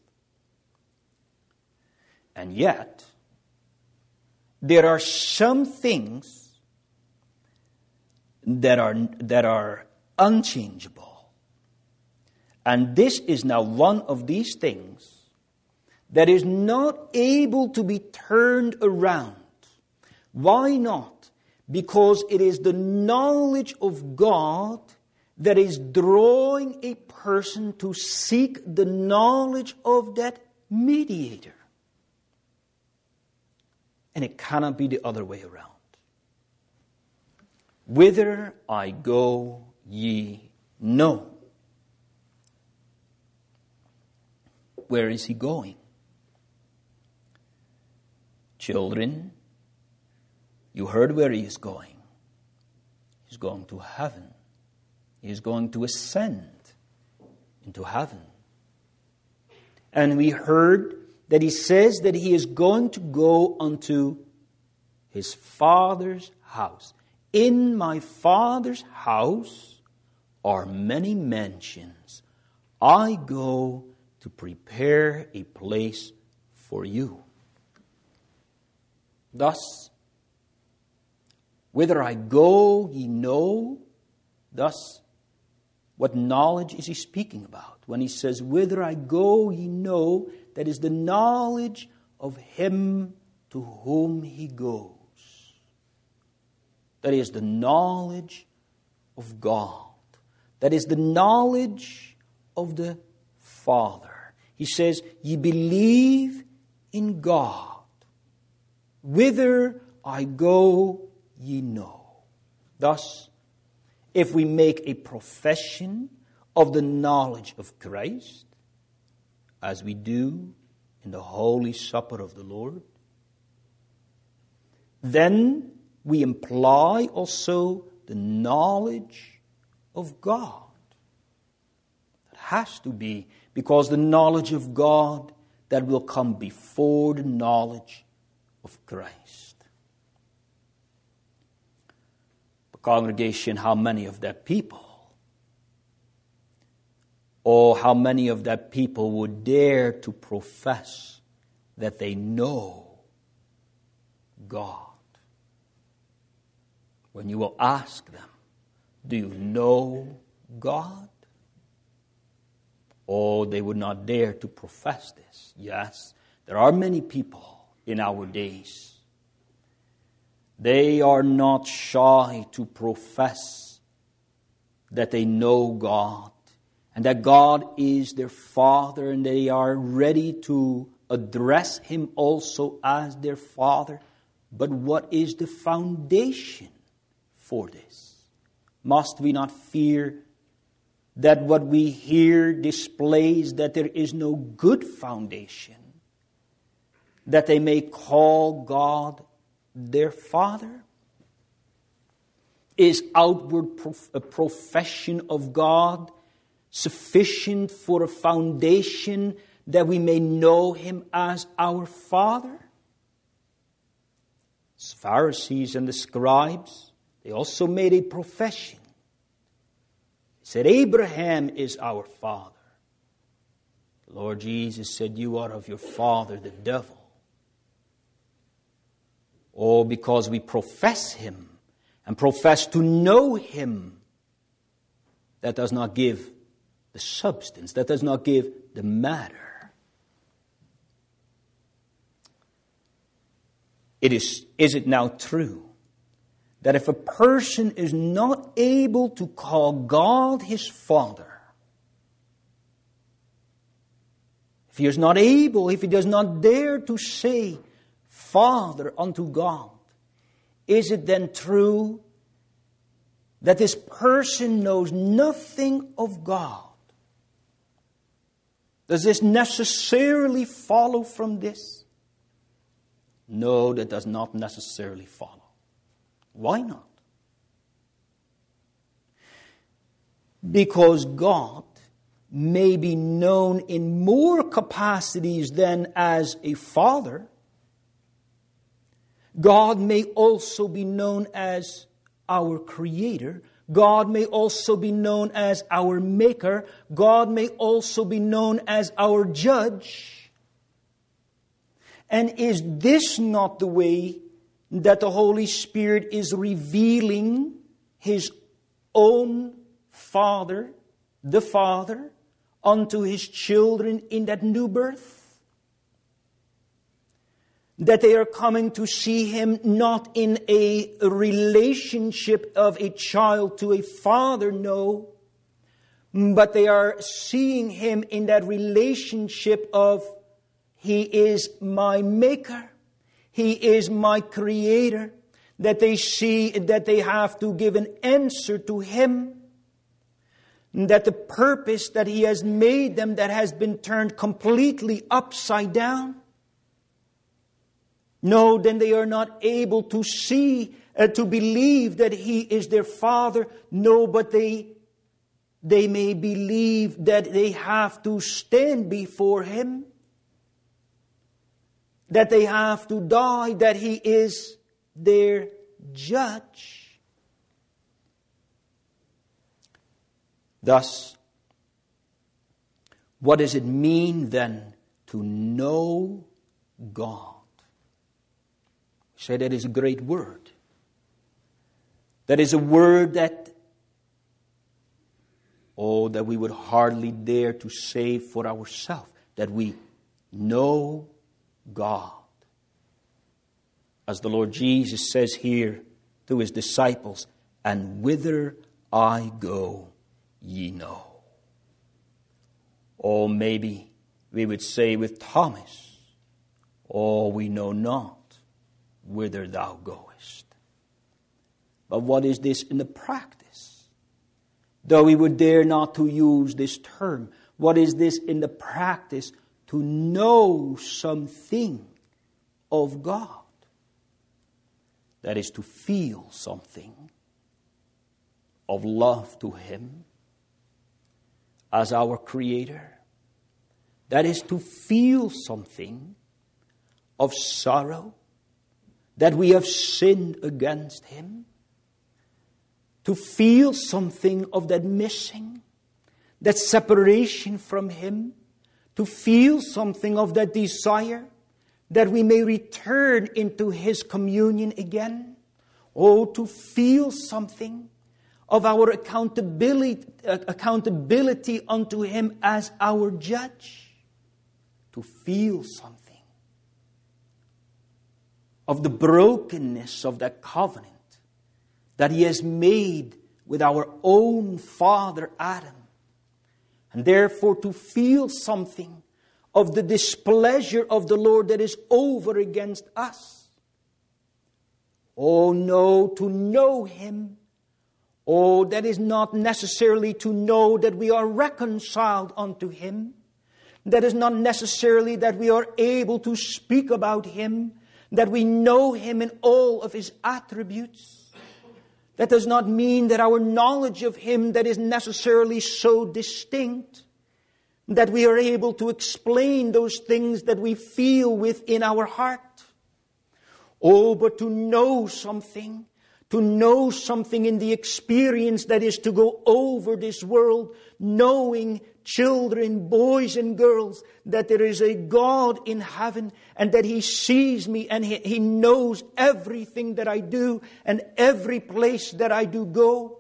And yet, there are some things that are unchangeable. And this is now one of these things that is not able to be turned around. Why not? Because it is the knowledge of God that is drawing a person to seek the knowledge of that mediator. And it cannot be the other way around. Whither I go, ye know. Where is he going? Children, you heard where he is going. He's going to heaven. He is going to ascend into heaven. And we heard that he says that he is going to go unto his Father's house. In my Father's house are many mansions. I go to prepare a place for you. Thus, whither I go, ye know. Thus, what knowledge is he speaking about? When he says, whither I go, ye know, that is the knowledge of him to whom he goes. That is the knowledge of God. That is the knowledge of the Father. He says, ye believe in God. Whither I go, ye know. Thus, if we make a profession of the knowledge of Christ, as we do in the Holy Supper of the Lord, then we imply also the knowledge of God. It has to be, because the knowledge of God that will come before the knowledge of Christ. But congregation, how many of that people Oh, how many of that people would dare to profess that they know God? When you will ask them, do you know God? Oh, they would not dare to profess this. Yes, there are many people in our days. They are not shy to profess that they know God and that God is their Father, and they are ready to address Him also as their Father. But what is the foundation for this? Must we not fear that what we hear displays that there is no good foundation, that they may call God their Father? Is outward profession of God sufficient for a foundation that we may know Him as our Father? The Pharisees and the scribes, they also made a profession. They said, Abraham is our father. The Lord Jesus said, you are of your father, the devil. Oh, because we profess Him and profess to know Him, that does not give the substance, that does not give the matter. Is it now true that if a person is not able to call God his Father, if he is not able, if he does not dare to say Father unto God, is it then true that this person knows nothing of God? Does this necessarily follow from this? No, that does not necessarily follow. Why not? Because God may be known in more capacities than as a Father. God may also be known as our Creator. God may also be known as our Maker. God may also be known as our Judge. And is this not the way that the Holy Spirit is revealing His own Father, the Father, unto His children in that new birth? That they are coming to see Him not in a relationship of a child to a father, no, but they are seeing Him in that relationship of He is my Maker, He is my Creator, that they see that they have to give an answer to Him, that the purpose that He has made them, that has been turned completely upside down. No, then they are not able to see, to believe that He is their Father. No, but they may believe that they have to stand before Him, that they have to die, that He is their Judge. Thus, what does it mean then to know God? Say that is a great word. That is a word that we would hardly dare to say for ourselves, that we know God. As the Lord Jesus says here to His disciples, and whither I go, ye know. Or maybe we would say with Thomas, we know not whither thou goest. But what is this in the practice? Though we would dare not to use this term, what is this in the practice? To know something of God. That is to feel something of love to Him as our Creator. That is to feel something of sorrow that we have sinned against Him. To feel something of that missing, that separation from Him, to feel something of that desire that we may return into His communion again. Oh, to feel something of our accountability unto Him as our judge. To feel something of the brokenness of that covenant that He has made with our own father Adam. And therefore to feel something of the displeasure of the Lord that is over against us. Oh no, to know Him. Oh, that is not necessarily to know that we are reconciled unto Him. That is not necessarily that we are able to speak about Him, that we know Him in all of His attributes. That does not mean that our knowledge of Him that is necessarily so distinct that we are able to explain those things that we feel within our heart. Oh, but to know something in the experience that is to go over this world, knowing children, boys and girls, that there is a God in heaven and that He sees me and He knows everything that I do and every place that I do go.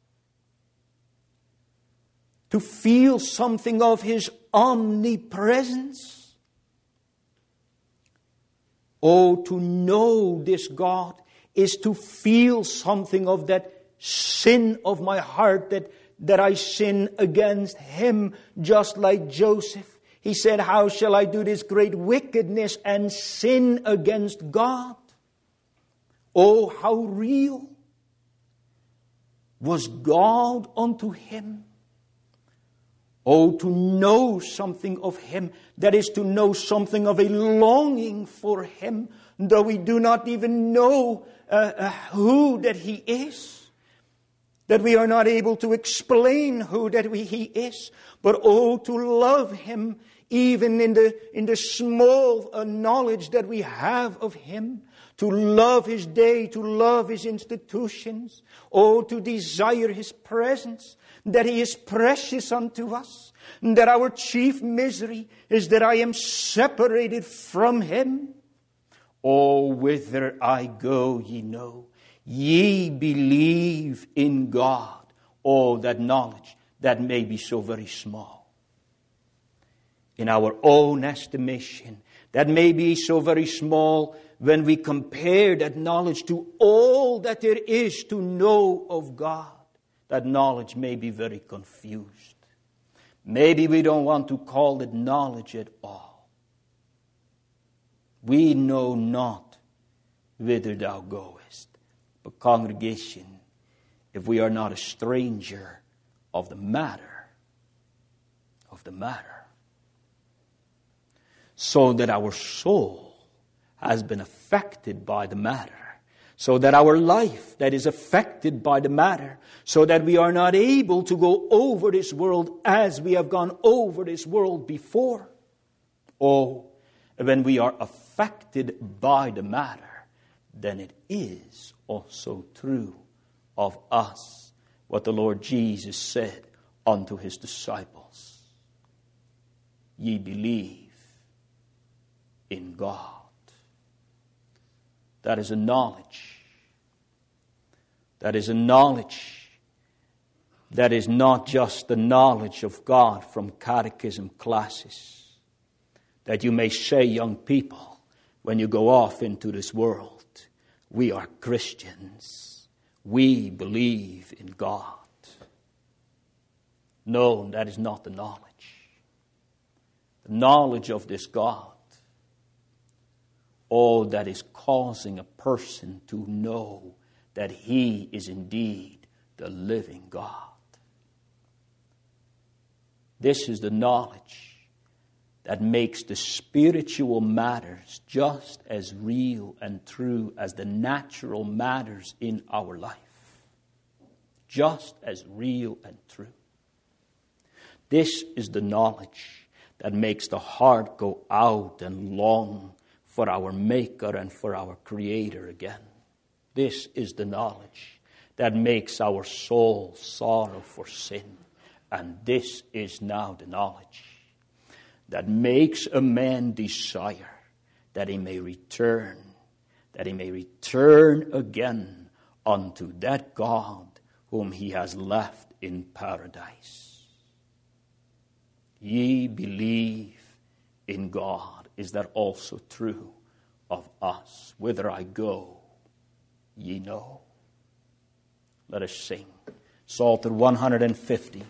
To feel something of His omnipresence. Oh, to know this God is to feel something of that sin of my heart, that I sin against Him, just like Joseph. He said, how shall I do this great wickedness and sin against God? Oh, how real was God unto him. Oh, to know something of Him, that is to know something of a longing for Him, though we do not even know who that He is. That we are not able to explain who that He is. But oh, to love Him, even in the small knowledge that we have of Him. To love His day, to love His institutions. Oh, to desire His presence. That He is precious unto us. That our chief misery is that I am separated from Him. Oh, whither I go, ye know. Ye believe in God. Oh, that knowledge that may be so very small. In our own estimation, that may be so very small when we compare that knowledge to all that there is to know of God. That knowledge may be very confused. Maybe we don't want to call it knowledge at all. We know not whither thou goest. But congregation, if we are not a stranger of the matter, so that our soul has been affected by the matter, so that our life that is affected by the matter, so that we are not able to go over this world as we have gone over this world before. Oh, when we are affected by the matter, then it is also true of us what the Lord Jesus said unto His disciples. Ye believe in God. That is a knowledge. That is a knowledge that is not just the knowledge of God from catechism classes. That you may say, young people, when you go off into this world, we are Christians. We believe in God. No, that is not the knowledge. The knowledge of this God, all that is causing a person to know that He is indeed the living God. This is the knowledge that makes the spiritual matters just as real and true as the natural matters in our life. Just as real and true. This is the knowledge that makes the heart go out and long for our Maker and for our Creator again. This is the knowledge that makes our soul sorrow for sin And this is now the knowledge that makes a man desire that he may return again unto that God whom he has left in paradise. Ye believe in God. Is that also true of us? Whither I go, ye know. Let us sing. Psalter 150.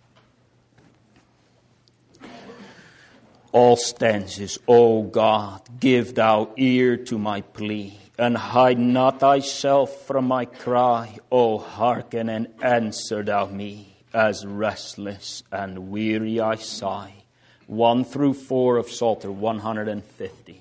All stanzas, O God, give thou ear to my plea, and hide not thyself from my cry. O hearken and answer thou me, as restless and weary I sigh. 1 through 4 of Psalter 150.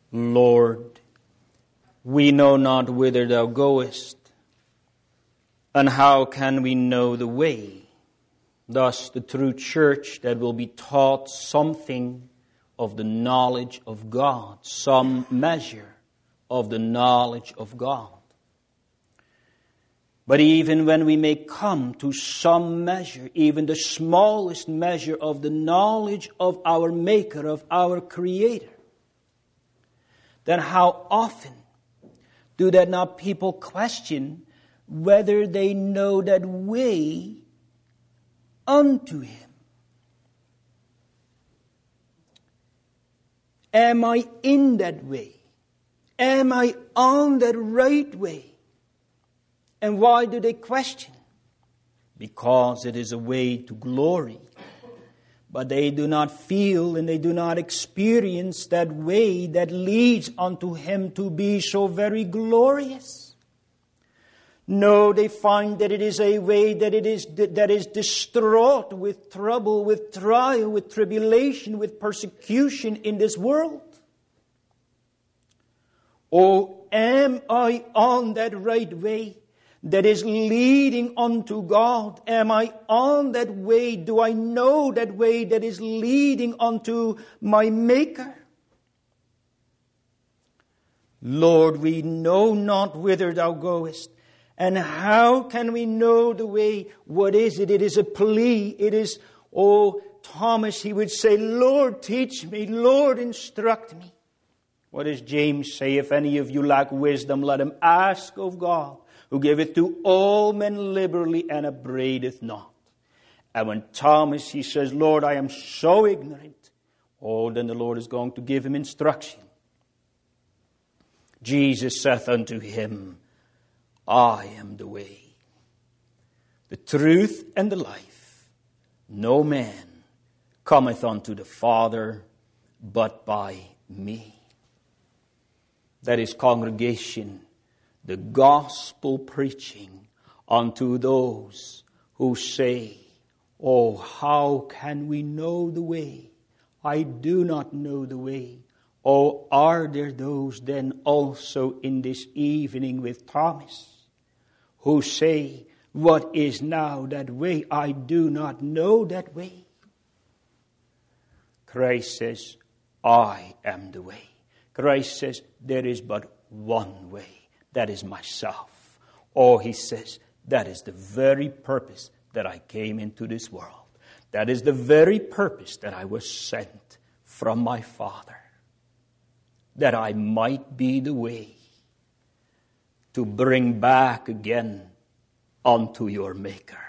Lord, we know not whither thou goest, and how can we know the way? Thus, the true church that will be taught something of the knowledge of God, some measure of the knowledge of God. But even when we may come to some measure, even the smallest measure of the knowledge of our Maker, of our Creator, then how often do that not people question whether they know that way unto Him? Am I in that way? Am I on that right way? And why do they question? Because it is a way to glory. But they do not feel and they do not experience that way that leads unto Him to be so very glorious. No, they find that it is a way that is distraught with trouble, with trial, with tribulation, with persecution in this world. Oh, am I on that right way that is leading unto God? Am I on that way? Do I know that way that is leading unto my Maker? Lord, we know not whither thou goest. And how can we know the way? What is it? It is a plea. It is, Thomas, he would say, Lord, teach me. Lord, instruct me. What does James say? If any of you lack wisdom, let him ask of God, who giveth to all men liberally and upbraideth not. And when Thomas, he says, Lord, I am so ignorant. Then the Lord is going to give him instruction. Jesus saith unto him, I am the way, the truth, and the life. No man cometh unto the Father but by me. That is, congregation, the gospel preaching unto those who say, how can we know the way? I do not know the way. Are there those then also in this evening with Thomas who say, what is now that way? I do not know that way. Christ says, I am the way. Christ says, there is but one way. That is myself. He says, that is the very purpose that I came into this world. That is the very purpose that I was sent from my Father. That I might be the way to bring back again unto your Maker.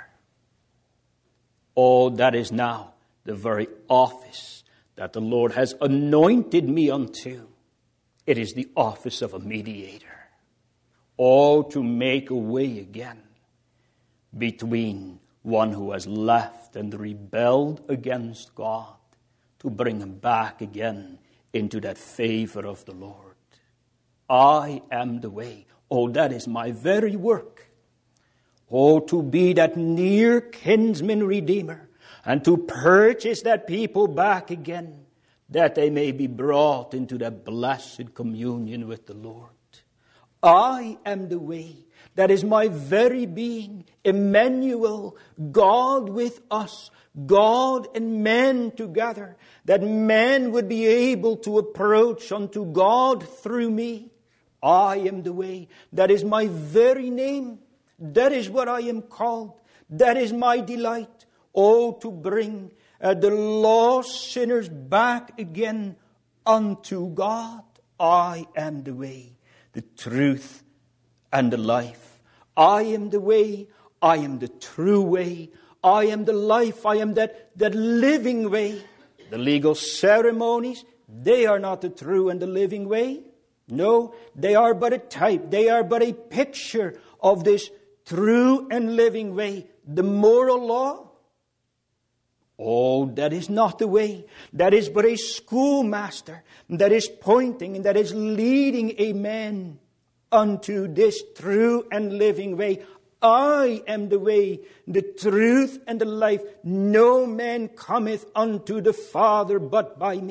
That is now the very office that the Lord has anointed me unto. It is the office of a mediator. To make a way again between one who has left and rebelled against God, to bring him back again into that favor of the Lord. I am the way. That is my very work. To be that near kinsman redeemer and to purchase that people back again, that they may be brought into that blessed communion with the Lord. I am the way. That is my very being. Emmanuel, God with us, God and man together, that man would be able to approach unto God through me. I am the way. That is my very name. That is what I am called. That is my delight. To bring the lost sinners back again unto God. I am the way, the truth, and the life. I am the way. I am the true way. I am the life. I am that living way. The legal ceremonies, they are not the true and the living way. No, they are but a type. They are but a picture of this true and living way. The moral law, that is not the way. That is but a schoolmaster that is pointing and that is leading a man unto this true and living way. I am the way, the truth, and the life. No man cometh unto the Father but by me.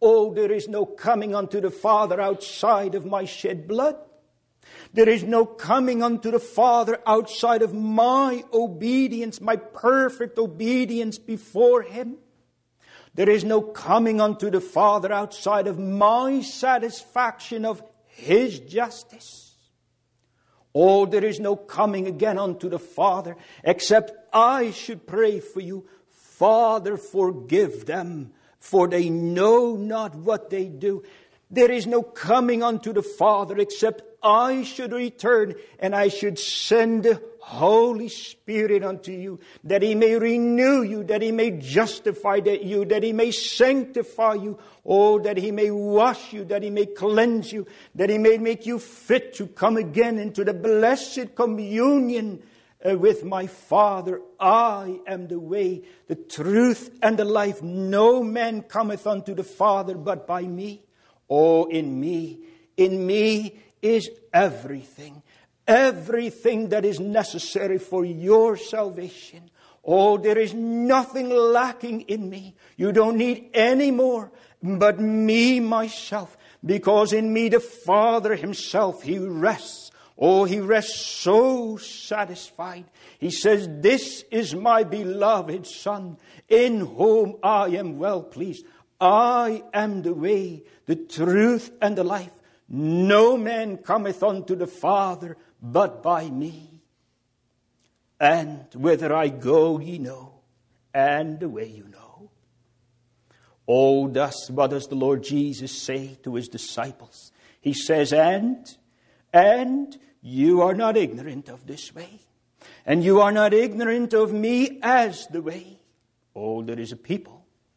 Oh, there is no coming unto the Father outside of my shed blood. There is no coming unto the Father outside of my obedience, my perfect obedience before Him. There is no coming unto the Father outside of my satisfaction of His justice. Oh, there is no coming again unto the Father except I should pray for you. Father, forgive them, for they know not what they do. There is no coming unto the Father except I should return and I should send the Holy Spirit unto you, that He may renew you, that He may justify you, that He may sanctify you, oh, that He may wash you, that He may cleanse you, that He may make you fit to come again into the blessed communion with my Father. I am the way, the truth, and the life. No man cometh unto the Father but by me. Oh, in me is everything. Everything that is necessary for your salvation. Oh, there is nothing lacking in me. You don't need any more but me, myself. Because in me the Father Himself, He rests. Oh, He rests so satisfied. He says, this is my beloved Son, in whom I am well pleased. I am the way, the truth, and the life. No man cometh unto the Father but by me. And whither I go ye know, and the way you know. Oh, thus what does the Lord Jesus say to His disciples? He says, and you are not ignorant of this way. And you are not ignorant of me as the way. Oh, there is a people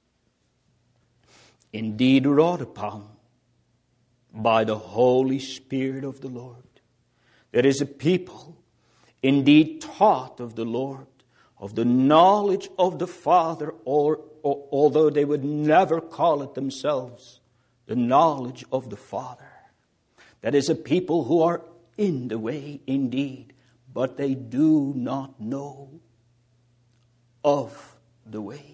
indeed wrought upon by the Holy Spirit of the Lord. There is a people indeed taught of the Lord, of the knowledge of the Father, or although they would never call it themselves, the knowledge of the Father. That is a people who are in the way indeed, but they do not know of the way.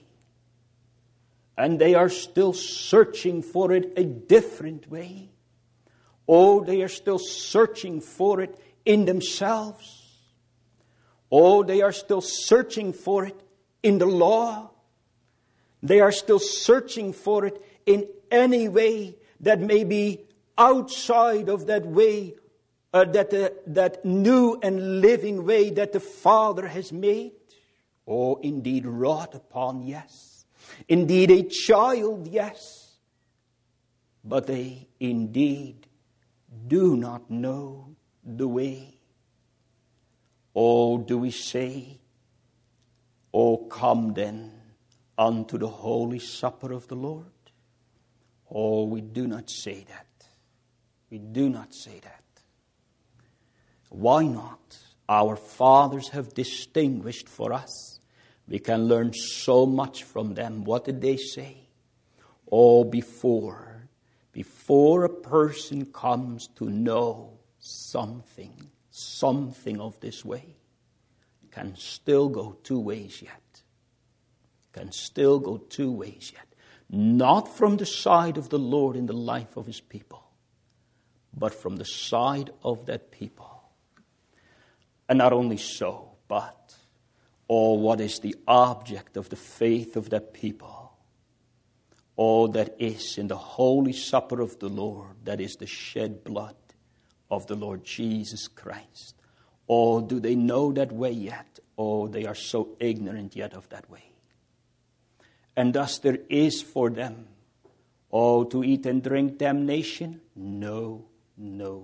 And they are still searching for it a different way. Oh, they are still searching for it in themselves. Oh, they are still searching for it in the law. They are still searching for it in any way that may be outside of that way, that new and living way that the Father has made. Oh, indeed wrought upon, yes. Indeed a child, yes. But they indeed do not know the way. Oh, do we say, oh, come then unto the holy supper of the Lord? Oh, we do not say that. We do not say that. Why not? Our fathers have distinguished for us. We can learn so much from them. What did they say? Oh, before a person comes to know something of this way, can still go two ways yet. Can still go two ways yet. Not from the side of the Lord in the life of His people, but from the side of that people. And not only so, but oh, what is the object of the faith of that people? Oh, that is in the holy supper of the Lord, that is the shed blood of the Lord Jesus Christ. Oh, do they know that way yet? Oh, they are so ignorant yet of that way. And thus there is for them, oh, to eat and drink damnation? No, no.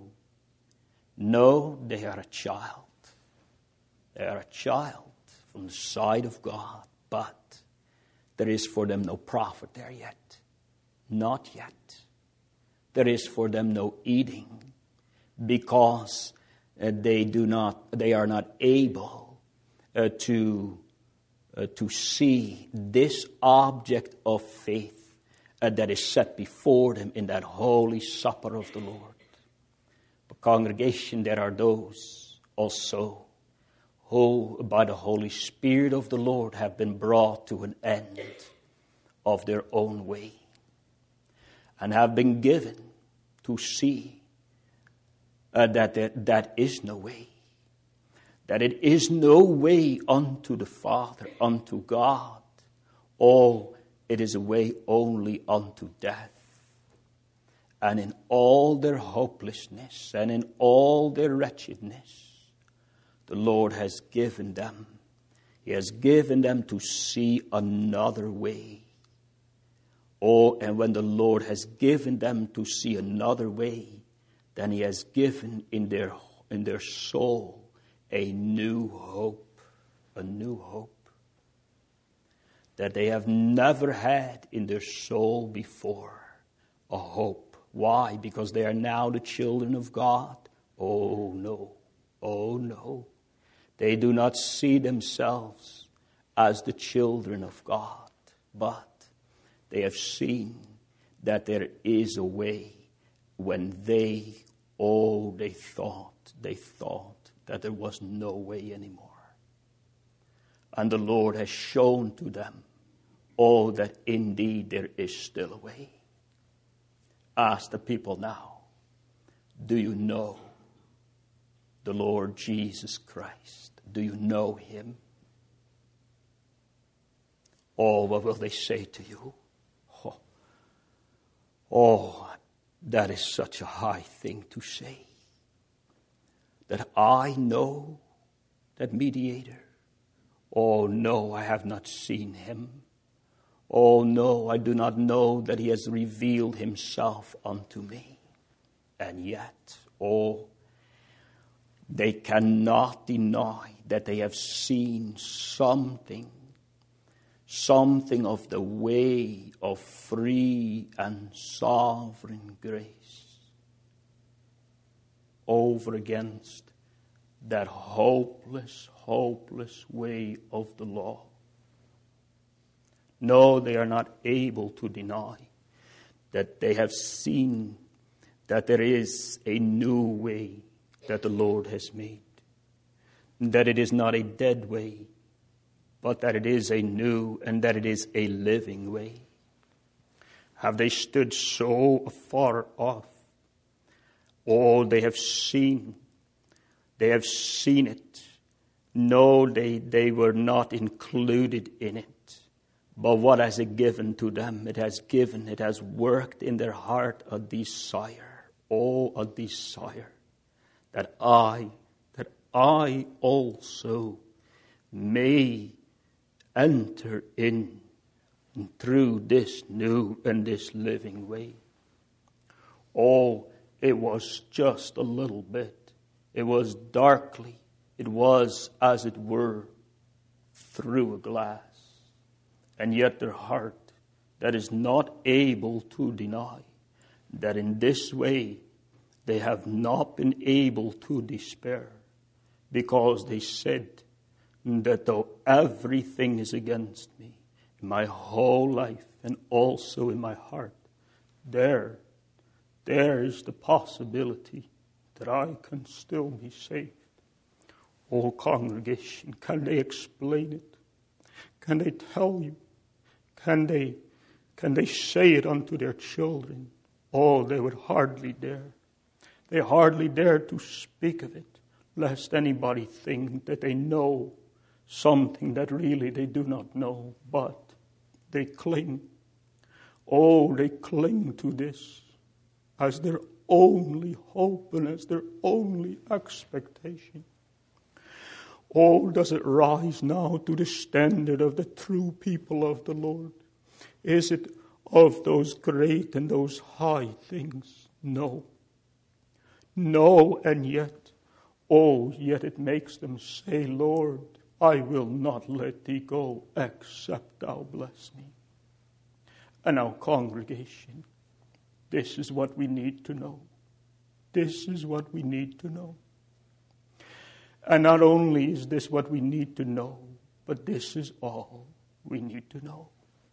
No, they are a child. They are a child from the side of God, but there is for them no profit there yet. Not yet. There is for them no eating, because they are not able to see this object of faith that is set before them in that holy supper of the Lord. But congregation, there are those also who by the Holy Spirit of the Lord have been brought to an end of their own way. and have been given to see that is no way. That it is no way unto the Father, unto God. Oh, it is a way only unto death. And in all their hopelessness and in all their wretchedness, the Lord has given them. He has given them to see another way. Oh, and when the Lord has given them to see another way, then He has given in their soul a new hope that they have never had in their soul before, a hope. Why? Because they are now the children of God? Oh no. They do not see themselves as the children of God, but they have seen that there is a way when they thought that there was no way anymore. And the Lord has shown to them, that indeed there is still a way. Ask the people now, do you know the Lord Jesus Christ? Do you know Him? What will they say to you? That is such a high thing to say. That I know that mediator. Oh no, I have not seen Him. Oh no, I do not know that He has revealed Himself unto me. And yet, they cannot deny that they have seen something of the way of free and sovereign grace over against that hopeless way of the law. No, they are not able to deny that they have seen that there is a new way that the Lord has made. That it is not a dead way, but that it is a new and that it is a living way. Have they stood so far off? They have seen it. No, they were not included in it. But what has it given to them? It has worked in their heart a desire. A desire that I also may enter in through this new and this living way. It was just a little bit. It was darkly. It was, as it were, through a glass. And yet their heart that is not able to deny that in this way they have not been able to despair, because they said that though everything is against me, in my whole life and also in my heart, there is the possibility that I can still be saved. Congregation, can they explain it? Can they tell you? Can they say it unto their children? They would hardly dare. They hardly dare to speak of it, lest anybody think that they know something that really they do not know, but they cling. They cling to this as their only hope and as their only expectation. Does it rise now to the standard of the true people of the Lord? Is it of those great and those high things? No. No, and yet, yet it makes them say, Lord, I will not let thee go except thou bless me. And now, congregation, this is what we need to know. This is what we need to know. And not only is this what we need to know, but this is all we need to know.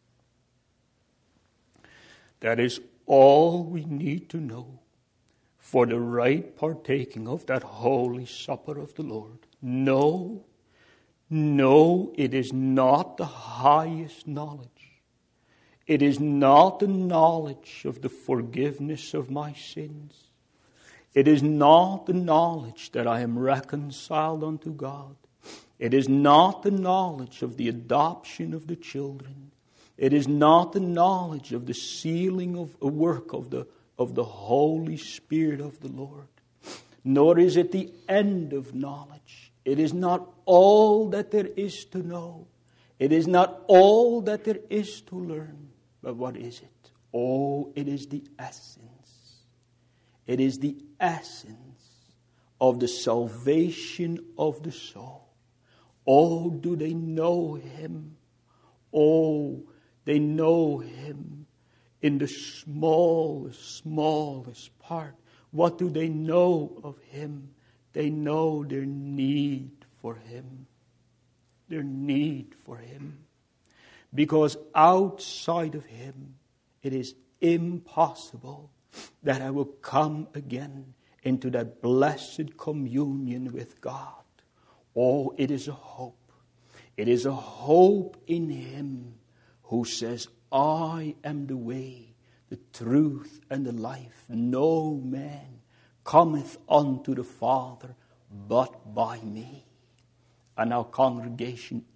That is all we need to know for the right partaking of that holy supper of the Lord. No, it is not the highest knowledge. It is not the knowledge of the forgiveness of my sins. It is not the knowledge that I am reconciled unto God. It is not the knowledge of the adoption of the children. It is not the knowledge of the sealing of a work of the Holy Spirit of the Lord. Nor is it the end of knowledge. It is not all that there is to know. It is not all that there is to learn. But what is it? Oh, it is the essence. It is the essence of the salvation of the soul. Oh, do they know Him? Oh, they know Him in the smallest part. What do they know of Him? They know their need for Him. Their need for Him. Because outside of Him, it is impossible that I will come again into that blessed communion with God. Oh, it is a hope. It is a hope in Him who says, I am the way, the truth, and the life. No man cometh unto the Father but by me. And our congregation,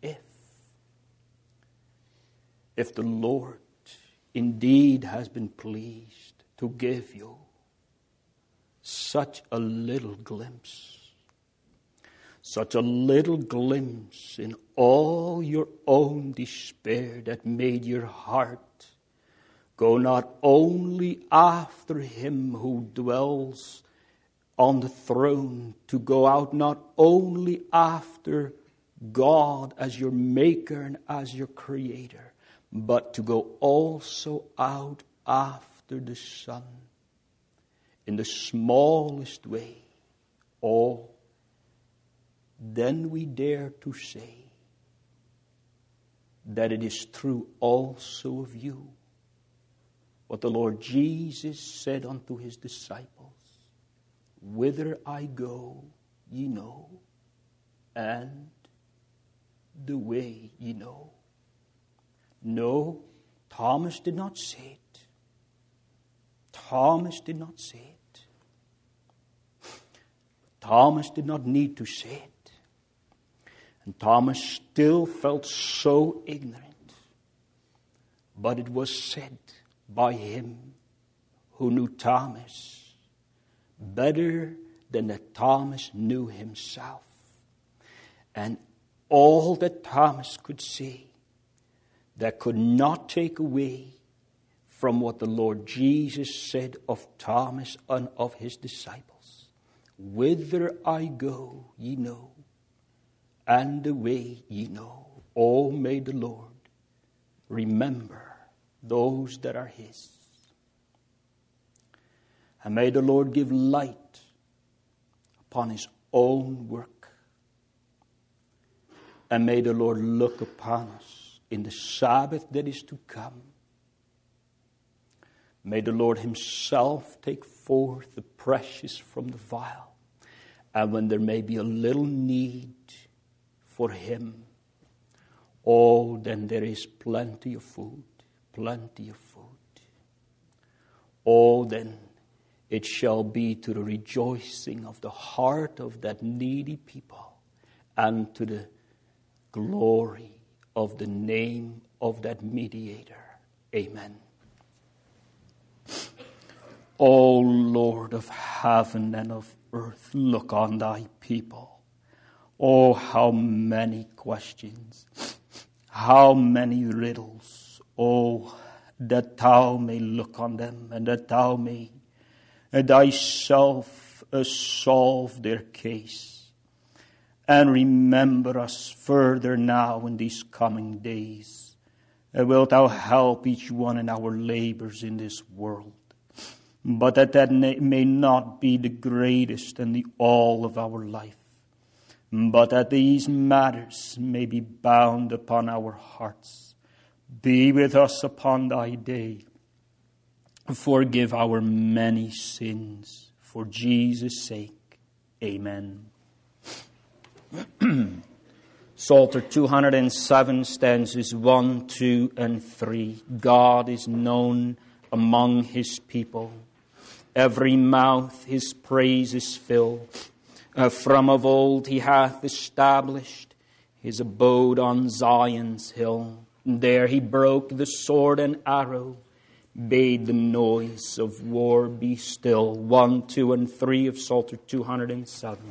if the Lord indeed has been pleased to give you such a little glimpse in all your own despair that made your heart go not only after Him who dwells on the throne, to go out not only after God as your maker and as your creator, but to go also out after the Son in the smallest way. Oh, then we dare to say that it is true also of you. What the Lord Jesus said unto His disciples, whither I go, ye know, and the way ye know. No, Thomas did not say it. Thomas did not say it. Thomas did not need to say it. And Thomas still felt so ignorant. But it was said by him who knew Thomas better than that Thomas knew himself. And all that Thomas could say that could not take away from what the Lord Jesus said of Thomas and of His disciples. Whither I go, ye know, and the way ye know. Oh, may the Lord remember those that are His. And may the Lord give light upon His own work. And may the Lord look upon us in the Sabbath that is to come. May the Lord Himself take forth the precious from the vial. And when there may be a little need for Him, oh, then there is plenty of food. Plenty of food. Oh, then it shall be to the rejoicing of the heart of that needy people and to the glory of the name of that mediator. Amen. O Lord of heaven and of earth, look on Thy people. Oh, how many questions, how many riddles. Oh, that Thou may look on them and that Thou may Thyself solve their case. And remember us further now in these coming days. Wilt Thou help each one in our labors in this world. But that may not be the greatest and the all of our life. But that these matters may be bound upon our hearts. Be with us upon Thy day. Forgive our many sins. For Jesus' sake. Amen. Psalter 207, stanzas 1, 2, and 3. God is known among His people. Every mouth His praises fill. From of old He hath established His abode on Zion's hill. There He broke the sword and arrow, bade the noise of war be still. 1, 2, and 3 of Psalter 207.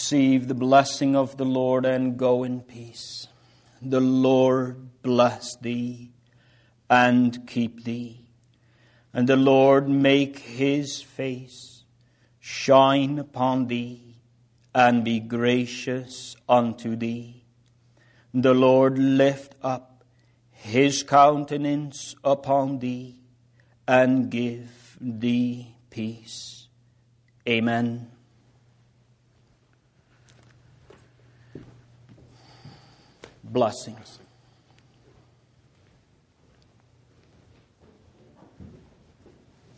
Receive the blessing of the Lord and go in peace. The Lord bless thee and keep thee. And the Lord make his face shine upon thee and be gracious unto thee. The Lord lift up his countenance upon thee and give thee peace. Amen. Blessings.